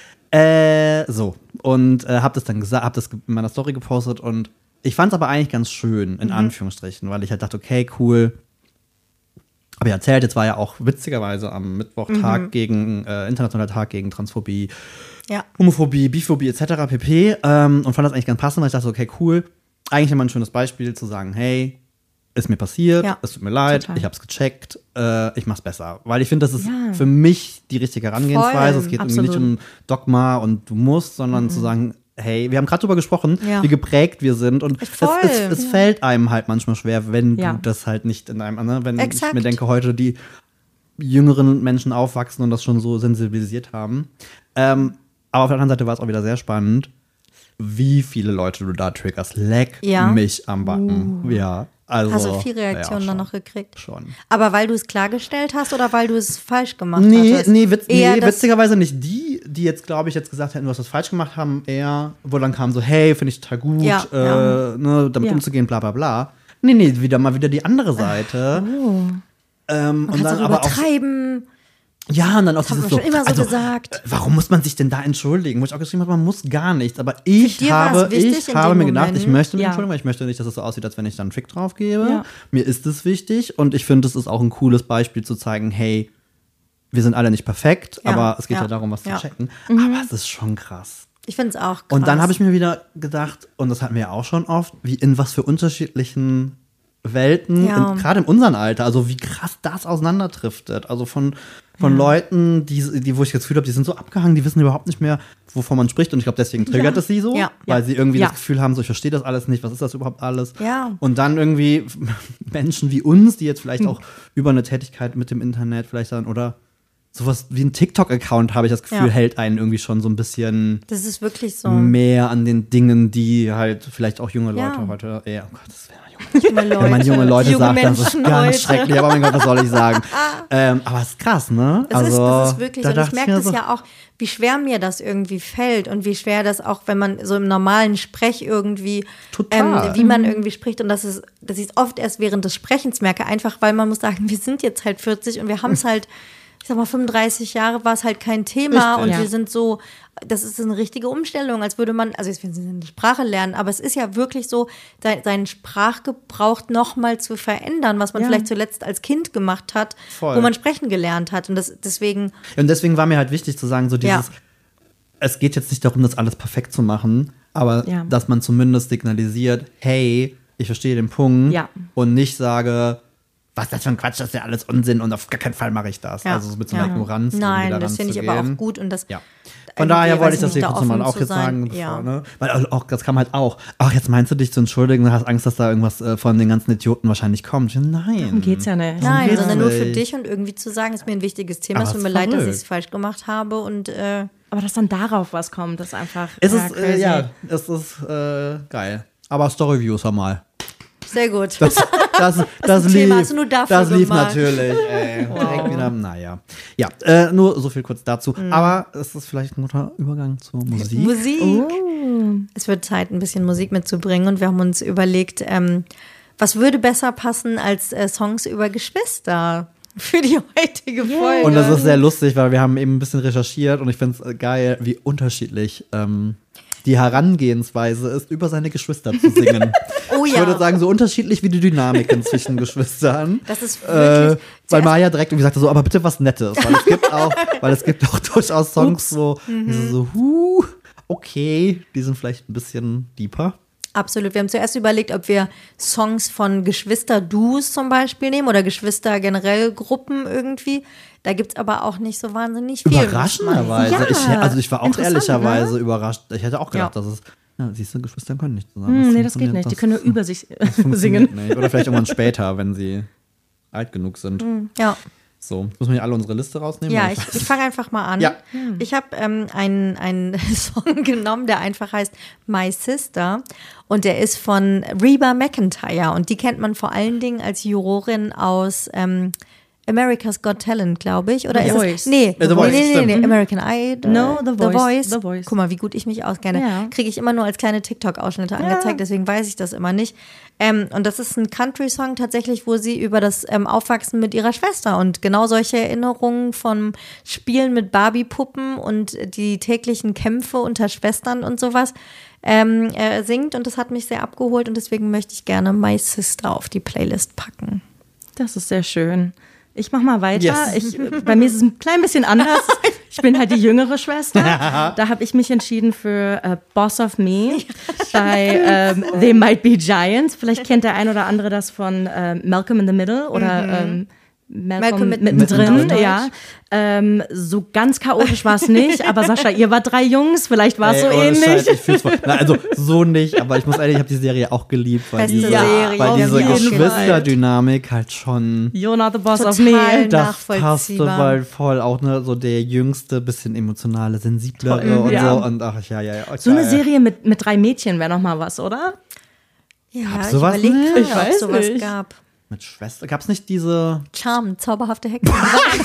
So. Und hab das dann gesagt, hab das in meiner Story gepostet und ich fand es aber eigentlich ganz schön, in Anführungsstrichen, weil ich halt dachte, okay, cool. Aber ich erzählt, jetzt war ja auch witzigerweise am Mittwoch internationaler Tag gegen Transphobie, Ja. Homophobie, Biphobie etc. pp. Und fand das eigentlich ganz passend, weil ich dachte, okay, cool. Eigentlich immer ein schönes Beispiel zu sagen, hey, ist mir passiert, Ja. es tut mir leid, Total. ich hab's gecheckt, ich mach's besser. Weil ich finde, das ist Ja. für mich die richtige Herangehensweise. Voll, Es geht irgendwie absolut. nicht um Dogma und du musst, sondern zu sagen, hey, wir haben gerade drüber gesprochen, Ja. wie geprägt wir sind und Voll. es fällt einem halt manchmal schwer, wenn Ja. du das halt nicht in einem anderen, wenn Exakt. ich mir denke, heute die jüngeren Menschen aufwachsen und das schon so sensibilisiert haben. Aber auf der anderen Seite war es auch wieder sehr spannend, wie viele Leute du da triggerst. Leck Ja. mich am Backen. Ja, also. Hast du viel Reaktionen ja, dann schon. noch gekriegt? Schon. Aber weil du es klargestellt hast oder weil du es falsch gemacht Nee, hattest? nee, das- witzigerweise nicht die jetzt, glaube ich, jetzt gesagt hätten, du hast was falsch gemacht, haben eher, wo dann kam so, hey, finde ich total gut, Ja, Ne, damit Ja. umzugehen, bla bla bla. Nee, wieder die andere Seite. Man Und kann es dann auch aber auch, übertreiben. ja, und dann auch Das haben dieses wir schon immer so also, gesagt. Warum muss man sich denn da entschuldigen? Wo ich auch geschrieben habe, man muss gar nichts. Aber ich dir war habe, es wichtig in habe dem mir gedacht, Moment. ich möchte mich Ja. entschuldigen, weil ich möchte nicht, dass es so aussieht, als wenn ich dann einen Fick drauf gebe. Ja. Mir ist es wichtig und ich finde, es ist auch ein cooles Beispiel zu zeigen, hey, wir sind alle nicht perfekt, Ja, aber es geht ja ja, darum, was ja. zu checken. Aber es ist schon krass. Ich finde es auch krass. Und dann habe ich mir wieder gedacht, und das hatten wir ja auch schon oft, wie in was für unterschiedlichen Welten, Ja. gerade in unserem Alter, also wie krass das auseinanderdriftet. Also von Leuten, die, wo ich das Gefühl habe, die sind so abgehangen, die wissen überhaupt nicht mehr, wovon man spricht. Und ich glaube, deswegen triggert es sie so, Ja. weil sie irgendwie Ja. das Gefühl haben, so ich verstehe das alles nicht, was ist das überhaupt alles? Ja. Und dann irgendwie Menschen wie uns, die jetzt vielleicht auch über eine Tätigkeit mit dem Internet vielleicht dann oder sowas wie ein TikTok-Account, habe ich das Gefühl, Ja. hält einen irgendwie schon so ein bisschen Das ist wirklich so. mehr an den Dingen, die halt vielleicht auch junge Ja. Leute heute, oh Gott, das wäre Junge Leute. wenn man junge Leute Junge sagt, das ist Menschen ganz heute. schrecklich. Aber mein Gott, was soll ich sagen? Aber es ist krass, ne? Das ist wirklich da so. Und ich dachte merke mir das so, ja auch, wie schwer mir das irgendwie fällt und wie schwer das auch, wenn man so im normalen Sprech irgendwie, Total. wie man irgendwie spricht. Und dass ich es oft erst während des Sprechens merke, einfach weil man muss sagen, wir sind jetzt halt 40 und wir haben es halt, ich sag mal, 35 Jahre war es halt kein Thema. Richtig. Und Ja. wir sind so, das ist eine richtige Umstellung, als würde man, also jetzt will ich eine Sprache lernen, aber es ist ja wirklich so, seinen Sprachgebrauch nochmal zu verändern, was man Ja. vielleicht zuletzt als Kind gemacht hat, Voll. wo man sprechen gelernt hat. Und deswegen, Und deswegen war mir halt wichtig zu sagen, so dieses, Ja. es geht jetzt nicht darum, das alles perfekt zu machen, aber Ja. dass man zumindest signalisiert, hey, ich verstehe den Punkt Ja. und nicht sage, was das für ein Quatsch, das ist ja alles Unsinn und auf gar keinen Fall mache ich das. Ja. Also mit so einer Ja. Ignoranz. irgendwie nein, da das finde ich aber ranzugehen. auch gut und das. Ja. Von daher wollte ich das hier da kurz nochmal offen auch zu jetzt sein. sagen. Ja. Bevor, ne? Weil auch, das kam halt auch. Ach, jetzt meinst du dich zu entschuldigen, du hast Angst, dass da irgendwas von den ganzen Idioten wahrscheinlich kommt. Nein. Darum geht's ja nicht. Nein, geht's sondern nur für nicht. dich und irgendwie zu sagen, ist mir ein wichtiges Thema. Aber Es tut es mir ist leid, dass ich verrückt. es falsch gemacht habe und Aber dass dann darauf was kommt, ist einfach Es ja, ist, crazy. es ist geil. Aber Storyviews mal. sehr gut. Das ein lief. Thema, hast du nur dafür das lief gemacht. natürlich. Ey. Direkt wieder, naja. Ja, nur so viel kurz dazu. Mhm. Aber es ist vielleicht ein guter Übergang zur Musik. Musik. Oh. Es wird Zeit, ein bisschen Musik mitzubringen und wir haben uns überlegt, was würde besser passen als Songs über Geschwister für die heutige Folge. Und das ist sehr lustig, weil wir haben eben ein bisschen recherchiert und ich finde es geil, wie unterschiedlich die Herangehensweise ist, über seine Geschwister zu singen. Oh Ich ja. würde sagen, so unterschiedlich wie die Dynamiken zwischen Geschwistern. Das ist wirklich. Weil Maya direkt irgendwie sagte so, aber bitte was Nettes. Weil es gibt auch durchaus Songs, wo die so, okay, die sind vielleicht ein bisschen deeper. Absolut. Wir haben zuerst überlegt, ob wir Songs von Geschwister-Duos zum Beispiel nehmen oder Geschwister generell Gruppen irgendwie. Da gibt es aber auch nicht so wahnsinnig viel. Überraschenderweise. Ja, Ich war auch interessant, ehrlicherweise überrascht. Ich hätte auch gedacht, Ja. dass es, siehst du, Geschwister können nicht zusammen. Nee, das geht nicht. Die können nur über sich funktioniert singen. nicht. Oder vielleicht irgendwann später, wenn sie alt genug sind. Ja, So, müssen wir hier alle unsere Liste rausnehmen? ja Oder ich fange einfach mal an. Ja. Ich habe einen Song genommen, der einfach heißt My Sister. Und der ist von Reba McEntire. Und die kennt man vor allen Dingen als Jurorin aus America's Got Talent, glaube ich. Oder The ist Voice. es? Nee, The Voice, nee, stimmt. American Idol. No, The Voice. The Voice. Guck mal, wie gut ich mich auskenne. Ja. Kriege ich immer nur als kleine TikTok-Ausschnitte angezeigt, deswegen weiß ich das immer nicht. Und das ist ein Country-Song tatsächlich, wo sie über das Aufwachsen mit ihrer Schwester und genau solche Erinnerungen vom Spielen mit Barbie-Puppen und die täglichen Kämpfe unter Schwestern und sowas singt. Und das hat mich sehr abgeholt und deswegen möchte ich gerne My Sister auf die Playlist packen. Das ist sehr schön. Ich mach mal weiter. Yes. Bei mir ist es ein klein bisschen anders. Ich bin halt die jüngere Schwester. Da habe ich mich entschieden für Boss of Me bei They Might Be Giants. Vielleicht kennt der ein oder andere das von Malcolm in the Middle oder Malcolm mittendrin. mittendrin. Ja. So ganz chaotisch war es nicht, aber Sascha, ihr wart 3 Jungs, vielleicht war es so ohne ähnlich. Scheiß, ich fühl's voll. Na, also so nicht, aber ich muss ehrlich, ich habe die Serie auch geliebt, weil Beste diese, Serie, weil auf diese jeden Fall. Geschwisterdynamik halt schon You're not the boss of Total. me. das passte Nachvollziehbar. weil voll auch ne, so der jüngste, bisschen emotionale, sensiblere Toll, und ja. so und ach ja. So eine geil. Serie mit 3 Mädchen wäre noch mal was, oder? Ja, Gab's ich sowas überlege nicht? gerade, Ich ob es weiß sowas nicht. gab. Mit Schwester. Gab's nicht diese. Charm, zauberhafte Hexe.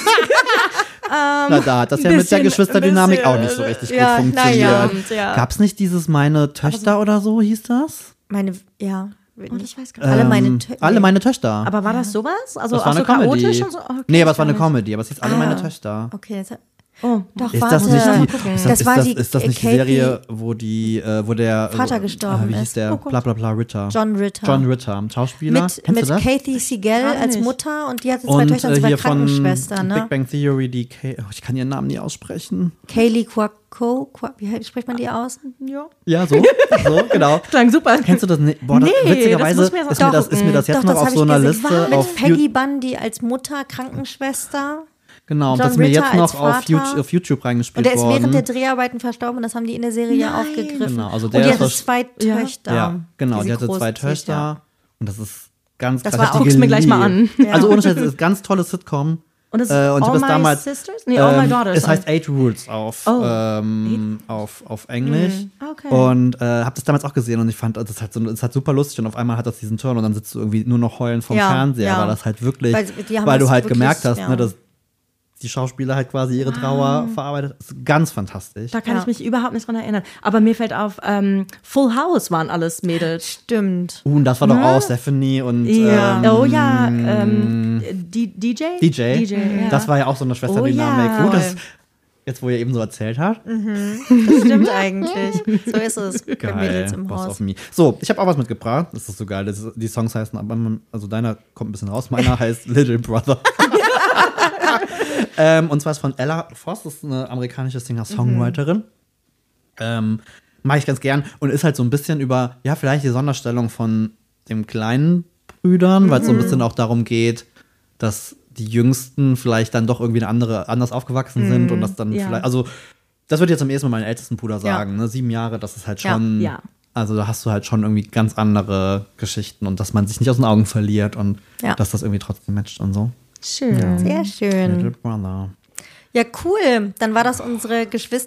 Na, da hat das ja mit der bisschen- Geschwisterdynamik bisschen, auch nicht so richtig ja, gut na funktioniert. ja. Ja. Gab's nicht dieses Meine Töchter oder so hieß das? Meine, ja. Oh, das weiß gar nicht. Alle meine Alle meine Töchter. Aber war das sowas? Also das war auch eine so Comedy. chaotisch und so? Okay, Nee, aber ich es war eine gar nicht. Comedy, aber es hieß Alle meine Töchter. Okay, jetzt, Oh, Doch, Ist warte. das nicht die, Das war die ist das nicht die Katie- Serie, wo der Vater gestorben wie hieß ist. der? Oh Gott. Bla bla bla Ritter. John Ritter. John Ritter, Schauspieler. Mit Kennst du das? Kathy Siegel Gar als nicht. Mutter und die hatte zwei Und Töchter und sie war hier von Krankenschwester, Big ne? Bang Theory, ich kann ihren Namen nie aussprechen. Kaylee Cuoco, wie spricht man die aus? ja. Ja, so, genau. Klang super. Kennst du das nicht? Boah, Nee, witzigerweise das muss mir ist mir das jetzt Doch, noch das auf hab so ich einer gesehen. Liste Mit auf Peggy Bundy als Mutter, Krankenschwester. Genau, und John das ist mir Ritter jetzt noch als Vater. auf YouTube Und reingespielt der ist worden. während der Dreharbeiten verstorben und das haben die in der Serie ja aufgegriffen. Genau, also und der die ist hatte was- zwei Ja. Töchter. Ja, genau, die sie hatte zwei großzieht, Töchter ja. und das ist ganz Das krass. war Ich hab auch- die Guck's mir gleich mal an. geliebt. Ja. Also ohne Scheiß, das ist ein ganz tolles Sitcom. Und das ist Und ich All hab das My damals, Sisters? Nee, All My Daughters. Es heißt Eight Rules auf Englisch. Okay. Und habe das damals auch gesehen und ich fand, das ist halt super lustig und auf einmal hat das diesen Turn und dann sitzt du irgendwie nur noch heulend vom Ja, Fernseher, ja. weil das halt wirklich, Weil die haben weil du das halt wirklich, gemerkt hast, ja. ne, dass die Schauspieler halt quasi ihre Trauer verarbeitet. Das ist ganz fantastisch. Da kann Ja. ich mich überhaupt nicht dran erinnern. Aber mir fällt auf, Full House waren alles Mädels. Stimmt. Und das war doch auch Stephanie und Ja. Oh ja, DJ? DJ. ja. Das war ja auch so eine Schwesterdynamik. Oh ja. Gut, jetzt wo ihr eben so erzählt habt. Das stimmt eigentlich. So ist es bei Mädels im Boss Haus. of Me. So, ich habe auch was mitgebracht. Das ist so geil. Die Songs heißen, also deiner kommt ein bisschen raus, meiner heißt Little Brother. Und zwar ist von Ella Voss, das ist eine amerikanische Singer-Songwriterin. Mag ich ganz gern und ist halt so ein bisschen über, ja, vielleicht die Sonderstellung von den kleinen Brüdern, weil es so ein bisschen auch darum geht, dass die Jüngsten vielleicht dann doch irgendwie anders aufgewachsen sind und das dann Ja. vielleicht, also das würde jetzt am ehesten mal meinen ältesten Bruder sagen, ne? 7 Jahre, das ist halt schon, Ja. also da hast du halt schon irgendwie ganz andere Geschichten und dass man sich nicht aus den Augen verliert und Ja. dass das irgendwie trotzdem matcht und so. Schön. Sehr Little schön. Brother. Ja, cool. Dann war das unsere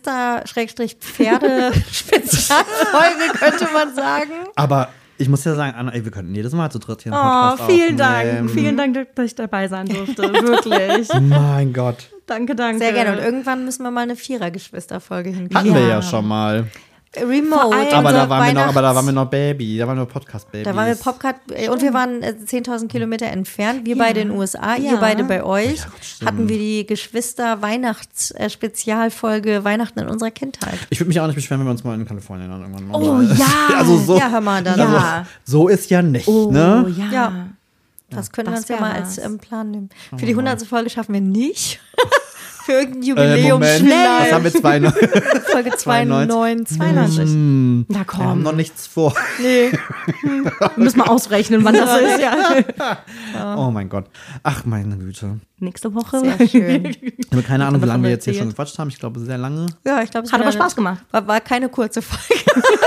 Geschwister-Pferde-Spezialfolge, könnte man sagen. Aber ich muss ja sagen, Anna, ey, wir könnten jedes Mal zu dritt hier einen Oh, Podcast vielen aufnehmen. Dank. Vielen Dank, dass ich dabei sein durfte. Wirklich. Mein Gott. Danke, danke. Sehr gerne. Und irgendwann müssen wir mal eine Vierer-Geschwisterfolge hinkriegen. Hatten wir Ja. ja schon mal. Remote. Aber da unser waren wir noch Baby. Da waren wir Podcast-Babys. Da waren wir Popcat und wir waren 10.000 Kilometer entfernt. Wir beide in den USA, ihr beide bei euch. Hatten wir die Geschwister-Weihnachts-Spezialfolge Weihnachten in unserer Kindheit. Ich würde mich auch nicht beschweren, wenn wir uns mal in Kalifornien dann irgendwann mal. Oh ja. Also so, Ja, hör mal dann. Ja. so ist ja nicht, Oh ne? ja. Ja. Das können wir das uns ja wär mal als was. Plan nehmen. Für die 100. Folge schaffen wir nicht. Für irgendein Jubiläum Moment, schnell. was haben wir 92? Folge 92. 92. Na Wir haben komm, noch nichts vor. Nee. müssen wir ausrechnen, wann das ist. Ja. Oh mein Gott. Ach, meine Güte. Nächste Woche. Sehr schön. Ich habe keine Ahnung, wie lange wir jetzt hier erzählt. schon gequatscht haben. Ich glaube, sehr lange. Ja, ich glaube, es Hat war aber Spaß gemacht. War keine kurze Folge.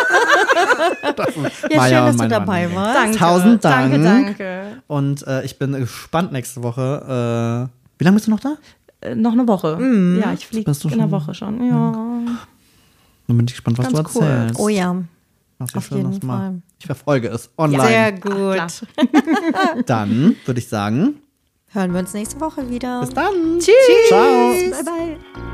Ja, Maja schön, und dass du mein dabei Mann. warst. Danke. 1000 Dank. Danke. Und ich bin gespannt nächste Woche. Wie lange bist du noch da? Noch eine Woche. Ja, ich fliege Bist du in einer schon? Woche schon. Ja. Dann bin ich gespannt, was Ganz du cool. erzählst. Oh ja. Was du auf Schönes jeden machst. Fall. Ich verfolge es online. Sehr gut. klar. Dann würde ich sagen, Hören wir uns nächste Woche wieder. bis dann. Tschüss. Ciao. Bye, bye.